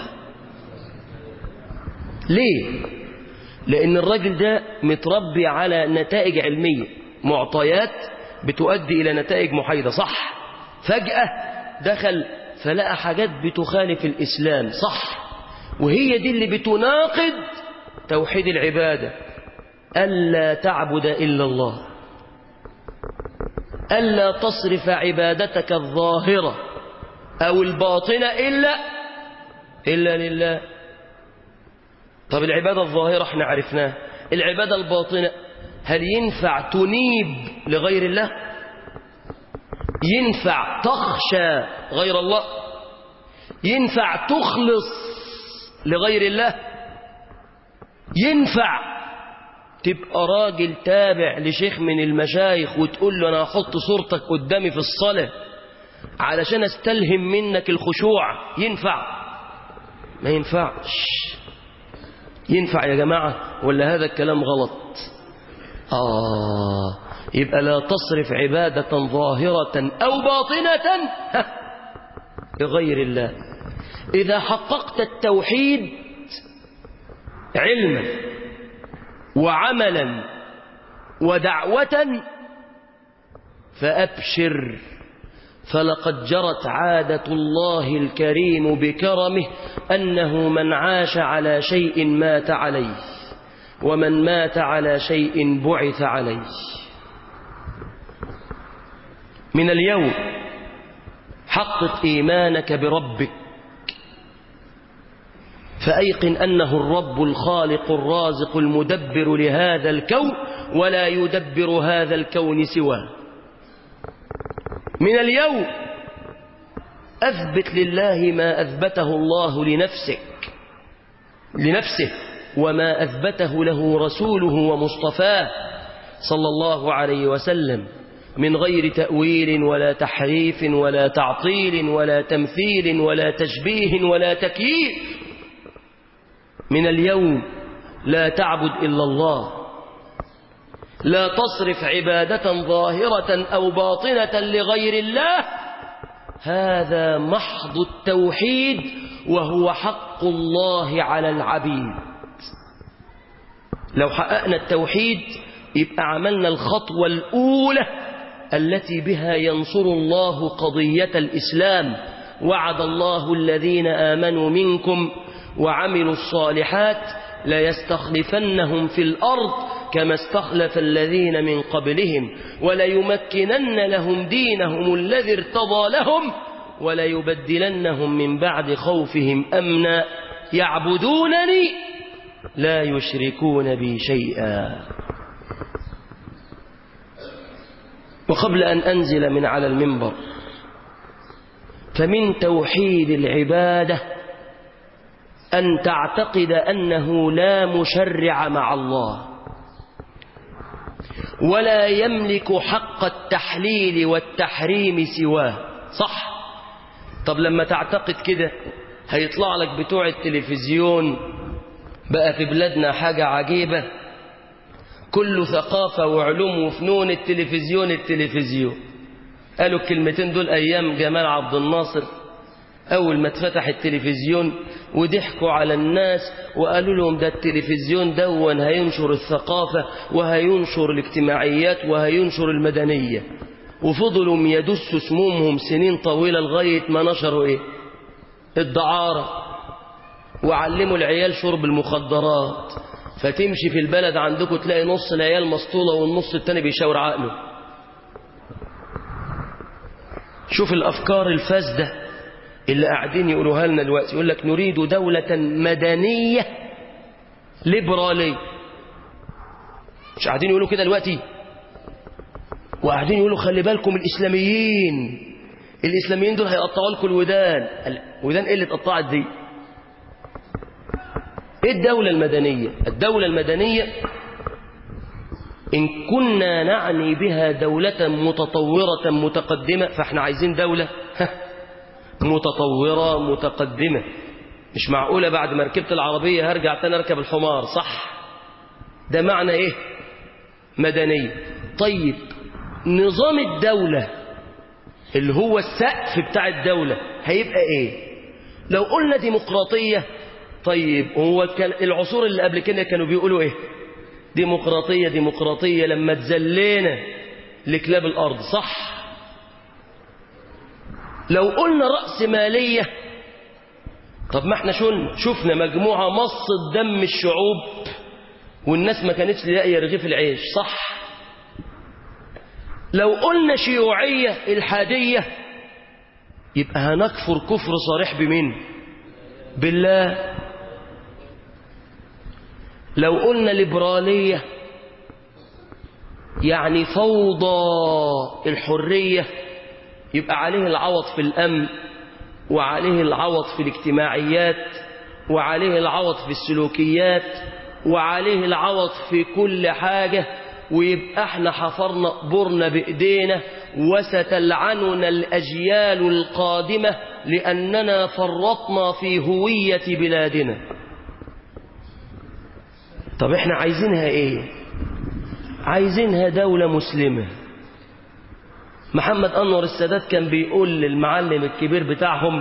ليه؟ لأن الراجل ده متربي على نتائج علمية، معطيات بتؤدي إلى نتائج محايدة. صح؟ فجأة دخل فلقى حاجات بتخالف الإسلام. صح؟ وهي دي اللي بتناقض توحيد العبادة. ألا تعبد إلا الله، ألا تصرف عبادتك الظاهرة أو الباطنة إلا لله. طب العبادة الظاهرة احنا عرفناها، العبادة الباطنة هل ينفع تنيب لغير الله؟ ينفع تخشى غير الله؟ ينفع تخلص لغير الله؟ ينفع تبقى راجل تابع لشيخ من المشايخ وتقول له أنا هحط صورتك قدامي في الصلاة علشان استلهم منك الخشوع؟ ينفع؟ ما ينفعش. ينفع يا جماعة ولا هذا الكلام غلط؟ يبقى لا تصرف عبادة ظاهرة أو باطنة لغير الله. إذا حققت التوحيد علما وعملا ودعوة فأبشر، فلقد جرت عادة الله الكريم بكرمه أنه من عاش على شيء مات عليه، ومن مات على شيء بعث عليه. من اليوم حقق إيمانك بربك، فأيقن أنه الرب الخالق الرازق المدبر لهذا الكون، ولا يدبر هذا الكون سواه. من اليوم أثبت لله ما أثبته الله لنفسه وما أثبته له رسوله ومصطفاه صلى الله عليه وسلم، من غير تأويل ولا تحريف ولا تعطيل ولا تمثيل ولا تشبيه ولا تكييف. من اليوم لا تعبد إلا الله، لا تصرف عبادة ظاهرة أو باطنة لغير الله. هذا محض التوحيد، وهو حق الله على العبيد. لو حققنا التوحيد يبقى عملنا الخطوة الأولى التي بها ينصر الله قضية الإسلام. وعد الله الذين آمنوا منكم وعملوا الصالحات ليستخلفنهم في الأرض كما استخلف الذين من قبلهم وليمكنن لهم دينهم الذي ارتضى لهم وليبدلنهم من بعد خوفهم أمنا يعبدونني لا يشركون بي شيئا. وقبل أن أنزل من على المنبر، فمن توحيد العبادة أن تعتقد أنه لا مشرع مع الله، ولا يملك حق التحليل والتحريم سواه. صح؟ طب لما تعتقد كده هيطلع لك بتوع التلفزيون. بقى في بلادنا حاجة عجيبة، كل ثقافة وعلوم وفنون التلفزيون. قالوا الكلمتين دول أيام جمال عبد الناصر أول ما اتفتح التلفزيون، وضحكوا على الناس وقالوا لهم ده التلفزيون دون هينشر الثقافة وهينشر الاجتماعيات وهينشر المدنية. وفضلوا يدسوا سمومهم سنين طويلة لغاية ما نشروا الدعارة، وعلموا العيال شرب المخدرات. فتمشي في البلد عندكم تلاقي نص العيال مسطولة والنص التاني بيشاور عقله. شوف الأفكار الفاسدة اللي قاعدين يقولوها لنا دلوقتي، يقول لك نريد دولة مدنية ليبرالية. مش قاعدين يقولوا كده دلوقتي؟ وقاعدين يقولوا خلي بالكم الإسلاميين دول هيقطعوا لكم الودان. ودان ايه اللي اتقطعت دي؟ ايه الدولة المدنية؟ الدولة المدنية إن كنا نعني بها دولة متطورة متقدمة، فاحنا عايزين دولة متطورة متقدمة. مش معقولة بعد ما ركبت العربية هرجع تاني اركب الحمار، صح؟ ده معنى ايه مدنية؟ طيب نظام الدولة اللي هو السقف بتاع الدولة هيبقى ايه؟ لو قلنا ديمقراطية، طيب هو العصور اللي قبل كده كانوا بيقولوا ايه؟ ديمقراطية ديمقراطية لما تزلينا لكلاب الأرض، صح؟ لو قلنا رأسمالية، طب ما احنا شفنا مجموعة مصت دم الشعوب والناس ما كانتش لاقيه رغيف العيش، صح؟ لو قلنا شيوعية الحادية يبقى هنكفر كفر صريح بمين؟ بالله. لو قلنا ليبرالية يعني فوضى الحرية، يبقى عليه العوض في الأمن، وعليه العوض في الاجتماعيات، وعليه العوض في السلوكيات، وعليه العوض في كل حاجة. ويبقى احنا حفرنا قبورنا بإيدينا وستلعننا الأجيال القادمة لأننا فرطنا في هوية بلادنا. طب احنا عايزينها ايه؟ عايزينها دولة مسلمة. محمد أنور السادات كان بيقول للمعلم الكبير بتاعهم،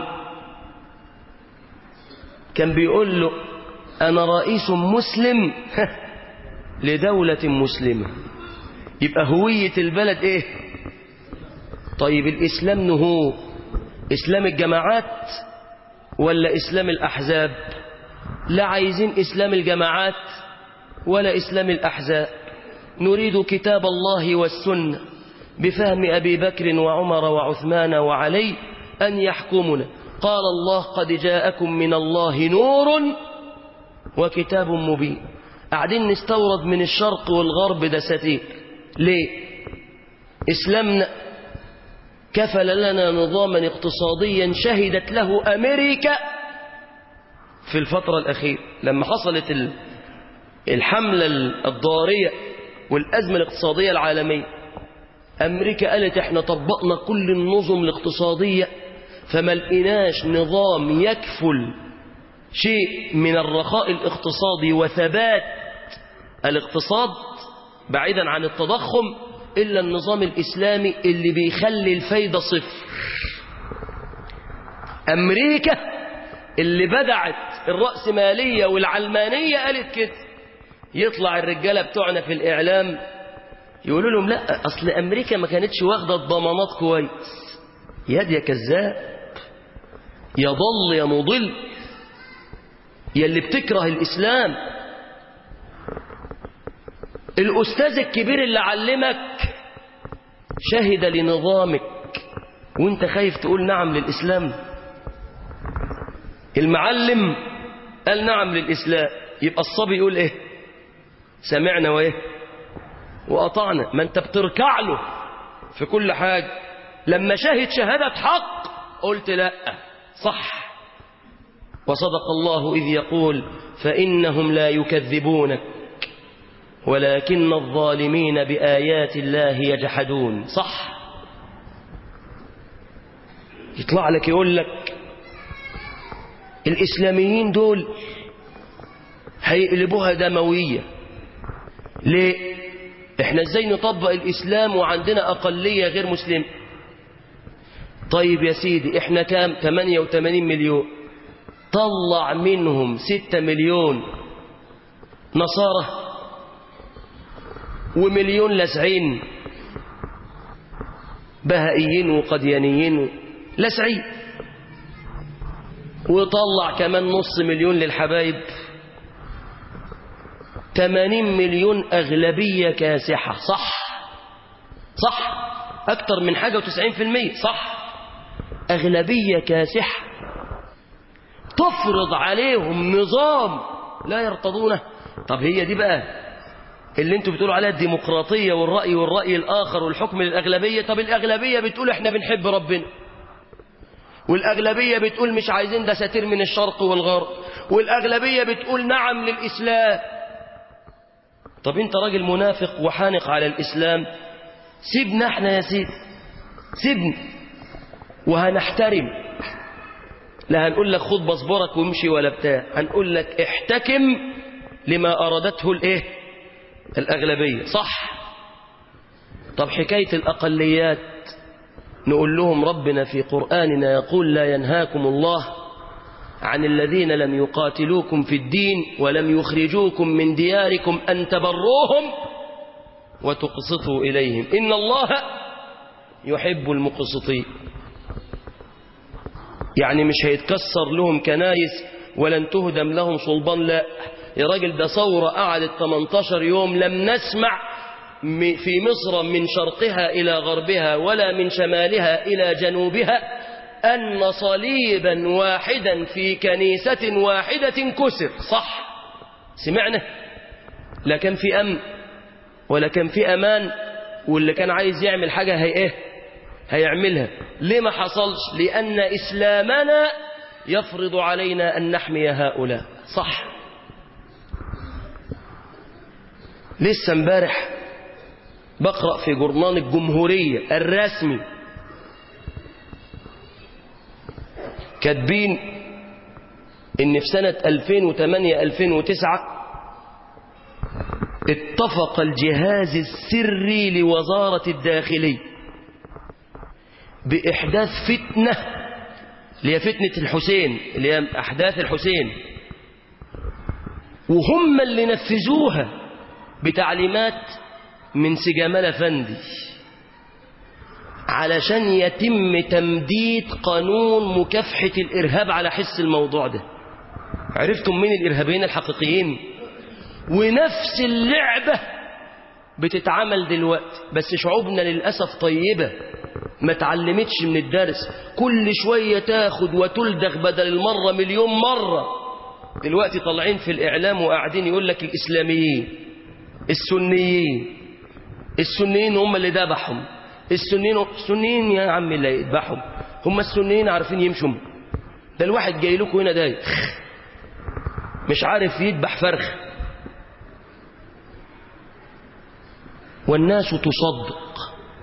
كان بيقول له أنا رئيس مسلم لدولة مسلمة. يبقى هوية البلد ايه؟ طيب الإسلام نهو إسلام الجماعات ولا إسلام الأحزاب؟ لا عايزين إسلام الجماعات ولا إسلام الأحزاب. نريد كتاب الله والسنة بفهم أبي بكر وعمر وعثمان وعلي أن يحكمنا. قال الله قد جاءكم من الله نور وكتاب مبين. قاعدين نستورد من الشرق والغرب دساتير. ليه؟ إسلامنا كفل لنا نظاما اقتصاديا شهدت له أمريكا في الفترة الأخيرة لما حصلت الحملة الضارية والأزمة الاقتصادية العالمية. أمريكا قالت احنا طبقنا كل النظم الاقتصادية فما لقيناش نظام يكفل شيء من الرخاء الاقتصادي وثبات الاقتصاد بعيدا عن التضخم إلا النظام الإسلامي اللي بيخلي الفايدة صفر. أمريكا اللي بدعت الرأسمالية والعلمانية قالت كده. يطلع الرجالة بتوعنا في الإعلام يقولوا لهم لا أصل أمريكا ما كانتش واخدة الضمانات كويس. يا كذاب، يا ضل يا مضل، يا اللي بتكره الإسلام. الأستاذ الكبير اللي علمك شهد لنظامك وانت خايف تقول نعم للإسلام. المعلم قال نعم للإسلام، يبقى الصبي يقول ايه؟ سمعنا وايه وأطعنا. ما انت بتركع له في كل حاجة. لما شهد شهادة حق قلت لا، صح. وصدق الله إذ يقول فإنهم لا يكذبونك ولكن الظالمين بآيات الله يجحدون، صح. يطلع لك يقول لك الإسلاميين دول هيقلبوها دموية. ليه؟ احنا ازاي نطبق الإسلام وعندنا أقلية غير مسلم؟ طيب يا سيدي احنا كام؟ 88 مليون، طلع منهم 6 مليون نصارى ومليون لسعين بهائيين وقديانيين لسعين، وطلع كمان 500,000 للحبايب، 80 مليون أغلبية كاسحة، صح؟ صح؟ أكتر من حاجة و90%، صح؟ أغلبية كاسحة تفرض عليهم نظام لا يرتضونه. طب هي دي بقى اللي انتوا بتقولوا عليها الديمقراطية والرأي الآخر والحكم للأغلبية. طب الأغلبية بتقول احنا بنحب ربنا، والأغلبية بتقول مش عايزين دساتير من الشرق والغرب، والأغلبية بتقول نعم للإسلام. طب انت راجل منافق وحانق على الإسلام، سيبنا احنا يا سيدي، سيبنا وهنحترم. لا هنقول لك خد بصبرك وامشي ولا بتاع، هنقول لك احتكم لما أرادته الايه الأغلبية. صح. طب حكاية الأقليات نقول لهم ربنا في قرآننا يقول لا ينهاكم الله عن الذين لم يقاتلوكم في الدين ولم يخرجوكم من دياركم أن تبروهم وتقسطوا إليهم إن الله يحب المقسطين. يعني مش هيتكسر لهم كنايس ولن تهدم لهم صلبان، لا يا راجل ده ثورة قعدت 18 يوم لم نسمع في مصر من شرقها إلى غربها ولا من شمالها إلى جنوبها أن صليبا واحدا في كنيسة واحدة كسر. صح سمعنا؟ لا كان في أمن ولا كان في أمان، واللي كان عايز يعمل حاجة هيعملها. ليه ما حصلش؟ لأن إسلامنا يفرض علينا أن نحمي هؤلاء. صح. لسه امبارح بقرأ في جورنال الجمهورية الرسمي كاتبين إن في سنة 2008-2009 اتفق الجهاز السري لوزارة الداخلية بإحداث فتنة، اللي هي فتنة الحسين، اللي هي أحداث الحسين، وهم اللي نفذوها بتعليمات من سجامل أفندي علشان يتم تمديد قانون مكافحة الإرهاب على حس الموضوع ده. عرفتم مين الإرهابيين الحقيقيين؟ ونفس اللعبة بتتعمل دلوقتي، بس شعوبنا للأسف طيبة ما تعلمتش من الدرس، كل شوية تاخد وتلدغ بدل المرة مليون مرة. دلوقتي طالعين في الإعلام وقاعدين يقول لك الإسلاميين السنيين هم اللي ذبحهم. السنيين يا عم اللي يذبحهم، هم السنيين عارفين يمشوا. ده الواحد جاي لكم هنا دايخ مش عارف يذبح فرخ، والناس تصدق.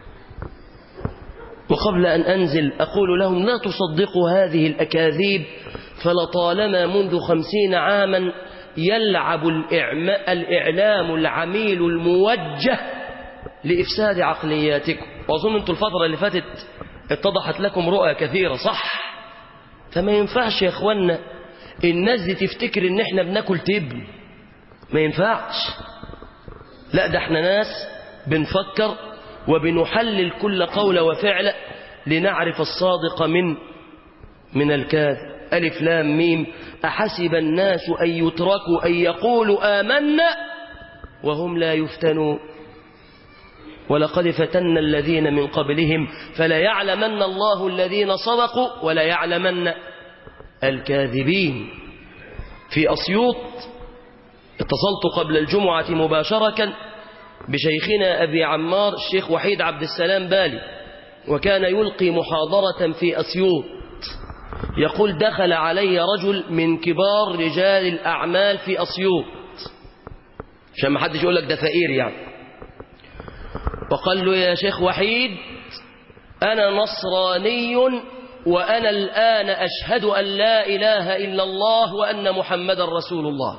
وقبل أن أنزل أقول لهم لا تصدقوا هذه الأكاذيب، فلطالما منذ 50 عاما يلعب الإعلام العميل الموجه لإفساد عقلياتكم. وأظن أنتم الفترة اللي فاتت اتضحت لكم رؤى كثيرة. صح. فما ينفعش يا إخوانا الناس دي تفتكر إن إحنا بناكل تبن، ما ينفعش. لا ده إحنا ناس بنفكر وبنحلل كل قول وفعل لنعرف الصادق من الكاذب. ألف لام ميم أحسب الناس أن يتركوا أن يقولوا آمنا وهم لا يفتنون ولقد فتنا الذين من قبلهم فلا يعلمن الله الذين صدقوا ولا يعلمن الكاذبين. في أسيوط اتصلت قبل الجمعة مباشرة بشيخنا أبي عمار الشيخ وحيد عبد السلام بالي، وكان يلقي محاضرة في أسيوط. يقول دخل علي رجل من كبار رجال الأعمال في أسيوط، عشان ما حدش يقول لك ده فقير يعني، وقال له يا شيخ وحيد أنا نصراني وأنا الآن أشهد أن لا إله إلا الله وأن محمد رسول الله.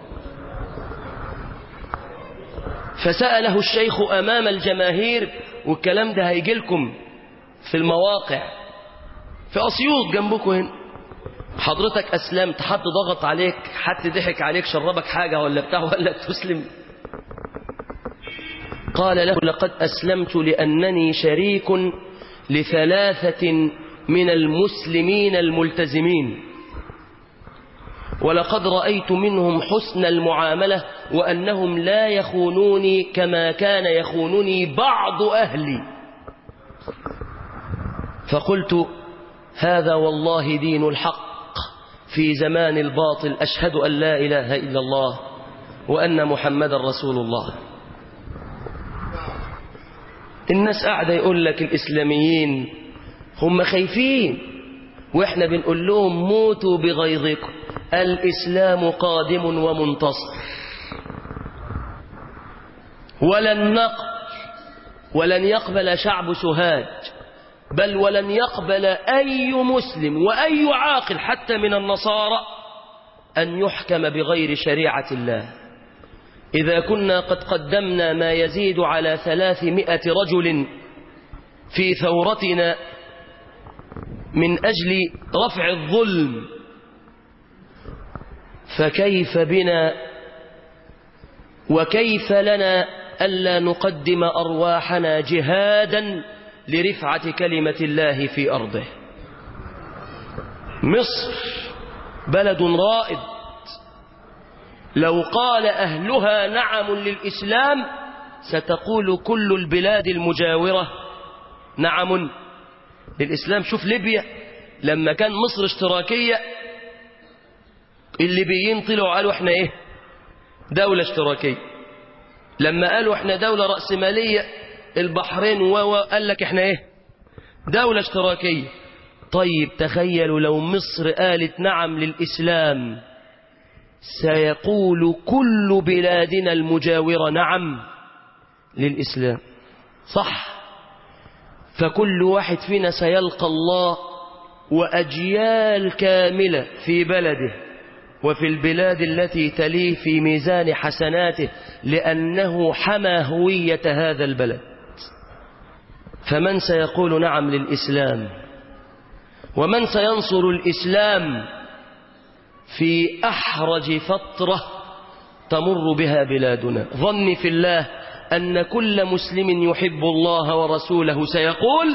فسأله الشيخ أمام الجماهير، والكلام ده هيجي لكم في المواقع في أسيوط جنبكم هنا، حضرتك أسلمت، حد ضغط عليك، حد ضحك عليك، شربك حاجة ولا بتاع ولا تسلم؟ قال له لقد أسلمت لأنني شريك ل3 من المسلمين الملتزمين، ولقد رأيت منهم حسن المعاملة وأنهم لا يخونوني كما كان يخونني بعض أهلي. فقلت هذا والله دين الحق في زمان الباطل. أشهد أن لا إله إلا الله وأن محمد رسول الله. الناس قاعدة يقول لك الإسلاميين هم خايفين، وإحنا بنقول لهم موتوا بغيظكم، الإسلام قادم ومنتصر. ولن يقبل شعب سوهاج، بل ولن يقبل أي مسلم وأي عاقل حتى من النصارى أن يحكم بغير شريعة الله. إذا كنا قد قدمنا ما يزيد على 300 رجل في ثورتنا من أجل رفع الظلم، فكيف بنا وكيف لنا ألا نقدم أرواحنا جهادا لرفعة كلمة الله في أرضه؟ مصر بلد رائد، لو قال أهلها نعم للإسلام ستقول كل البلاد المجاورة نعم للإسلام. شوف ليبيا لما كان مصر اشتراكية، الليبيين طلعوا قالوا احنا ايه؟ دولة اشتراكية. لما قالوا احنا دولة رأسمالية البحرين قال لك احنا ايه؟ دولة اشتراكية. طيب تخيلوا لو مصر قالت نعم للإسلام، سيقول كل بلادنا المجاورة نعم للإسلام، صح؟ فكل واحد فينا سيلقى الله وأجيال كاملة في بلده وفي البلاد التي تليه في ميزان حسناته، لأنه حمى هوية هذا البلد. فمن سيقول نعم للإسلام؟ ومن سينصر الإسلام في أحرج فترة تمر بها بلادنا؟ ظني في الله أن كل مسلم يحب الله ورسوله سيقول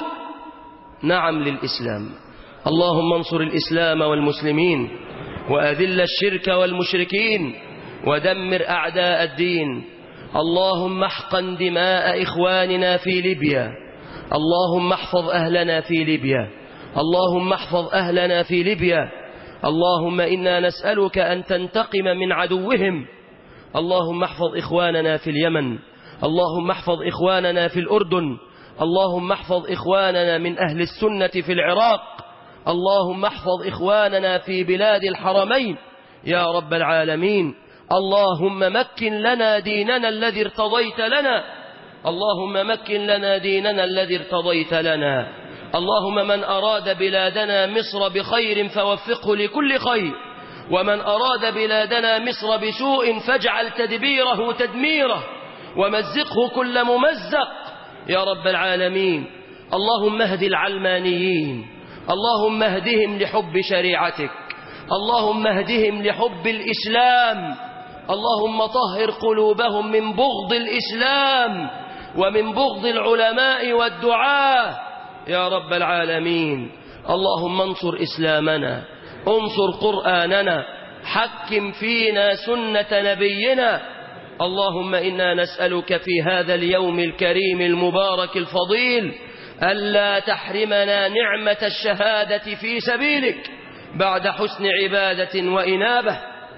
نعم للإسلام. اللهم انصر الإسلام والمسلمين، وأذل الشرك والمشركين، ودمر أعداء الدين. اللهم احقن دماء إخواننا في ليبيا. اللهم احفظ أهلنا في ليبيا. اللهم احفظ أهلنا في ليبيا. اللهم إنا نسألك أن تنتقم من عدوهم. اللهم احفظ إخواننا في اليمن. اللهم احفظ إخواننا في الأردن. اللهم احفظ إخواننا من أهل السنة في العراق. اللهم احفظ إخواننا في بلاد الحرمين يا رب العالمين. اللهم مكن لنا ديننا الذي ارتضيت لنا. اللهم مكن لنا ديننا الذي ارتضيت لنا. اللهم من أراد بلادنا مصر بخير فوفقه لكل خير، ومن أراد بلادنا مصر بسوء فاجعل تدبيره تدميره، ومزقه كل ممزق يا رب العالمين. اللهم اهد العلمانيين، اللهم اهدهم لحب شريعتك، اللهم اهدهم لحب الإسلام، اللهم طهر قلوبهم من بغض الإسلام ومن بغض العلماء والدعاة يا رب العالمين. اللهم انصر إسلامنا، انصر قرآننا، حكم فينا سنة نبينا. اللهم إنا نسألك في هذا اليوم الكريم المبارك الفضيل ألا تحرمنا نعمة الشهادة في سبيلك بعد حسن عبادة وإنابة.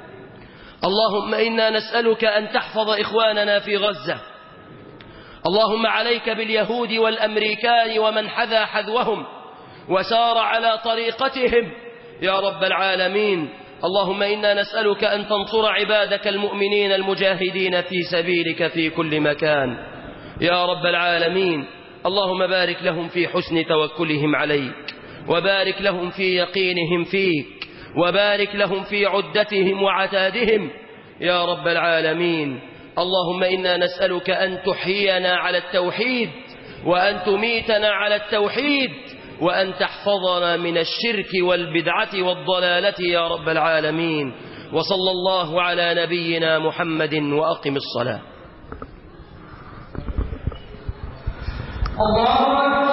اللهم إنا نسألك أن تحفظ إخواننا في غزة. اللهم عليك باليهود والأمريكان ومن حذا حذوهم وسار على طريقتهم يا رب العالمين. اللهم إنا نسألك أن تنصر عبادك المؤمنين المجاهدين في سبيلك في كل مكان يا رب العالمين. اللهم بارك لهم في حسن توكلهم عليك، وبارك لهم في يقينهم فيك، وبارك لهم في عدتهم وعتادهم يا رب العالمين. اللهم إنا نسألك أن تحيينا على التوحيد، وأن تميتنا على التوحيد، وأن تحفظنا من الشرك والبدعة والضلالة يا رب العالمين. وصلى الله على نبينا محمد. وأقم الصلاة. الله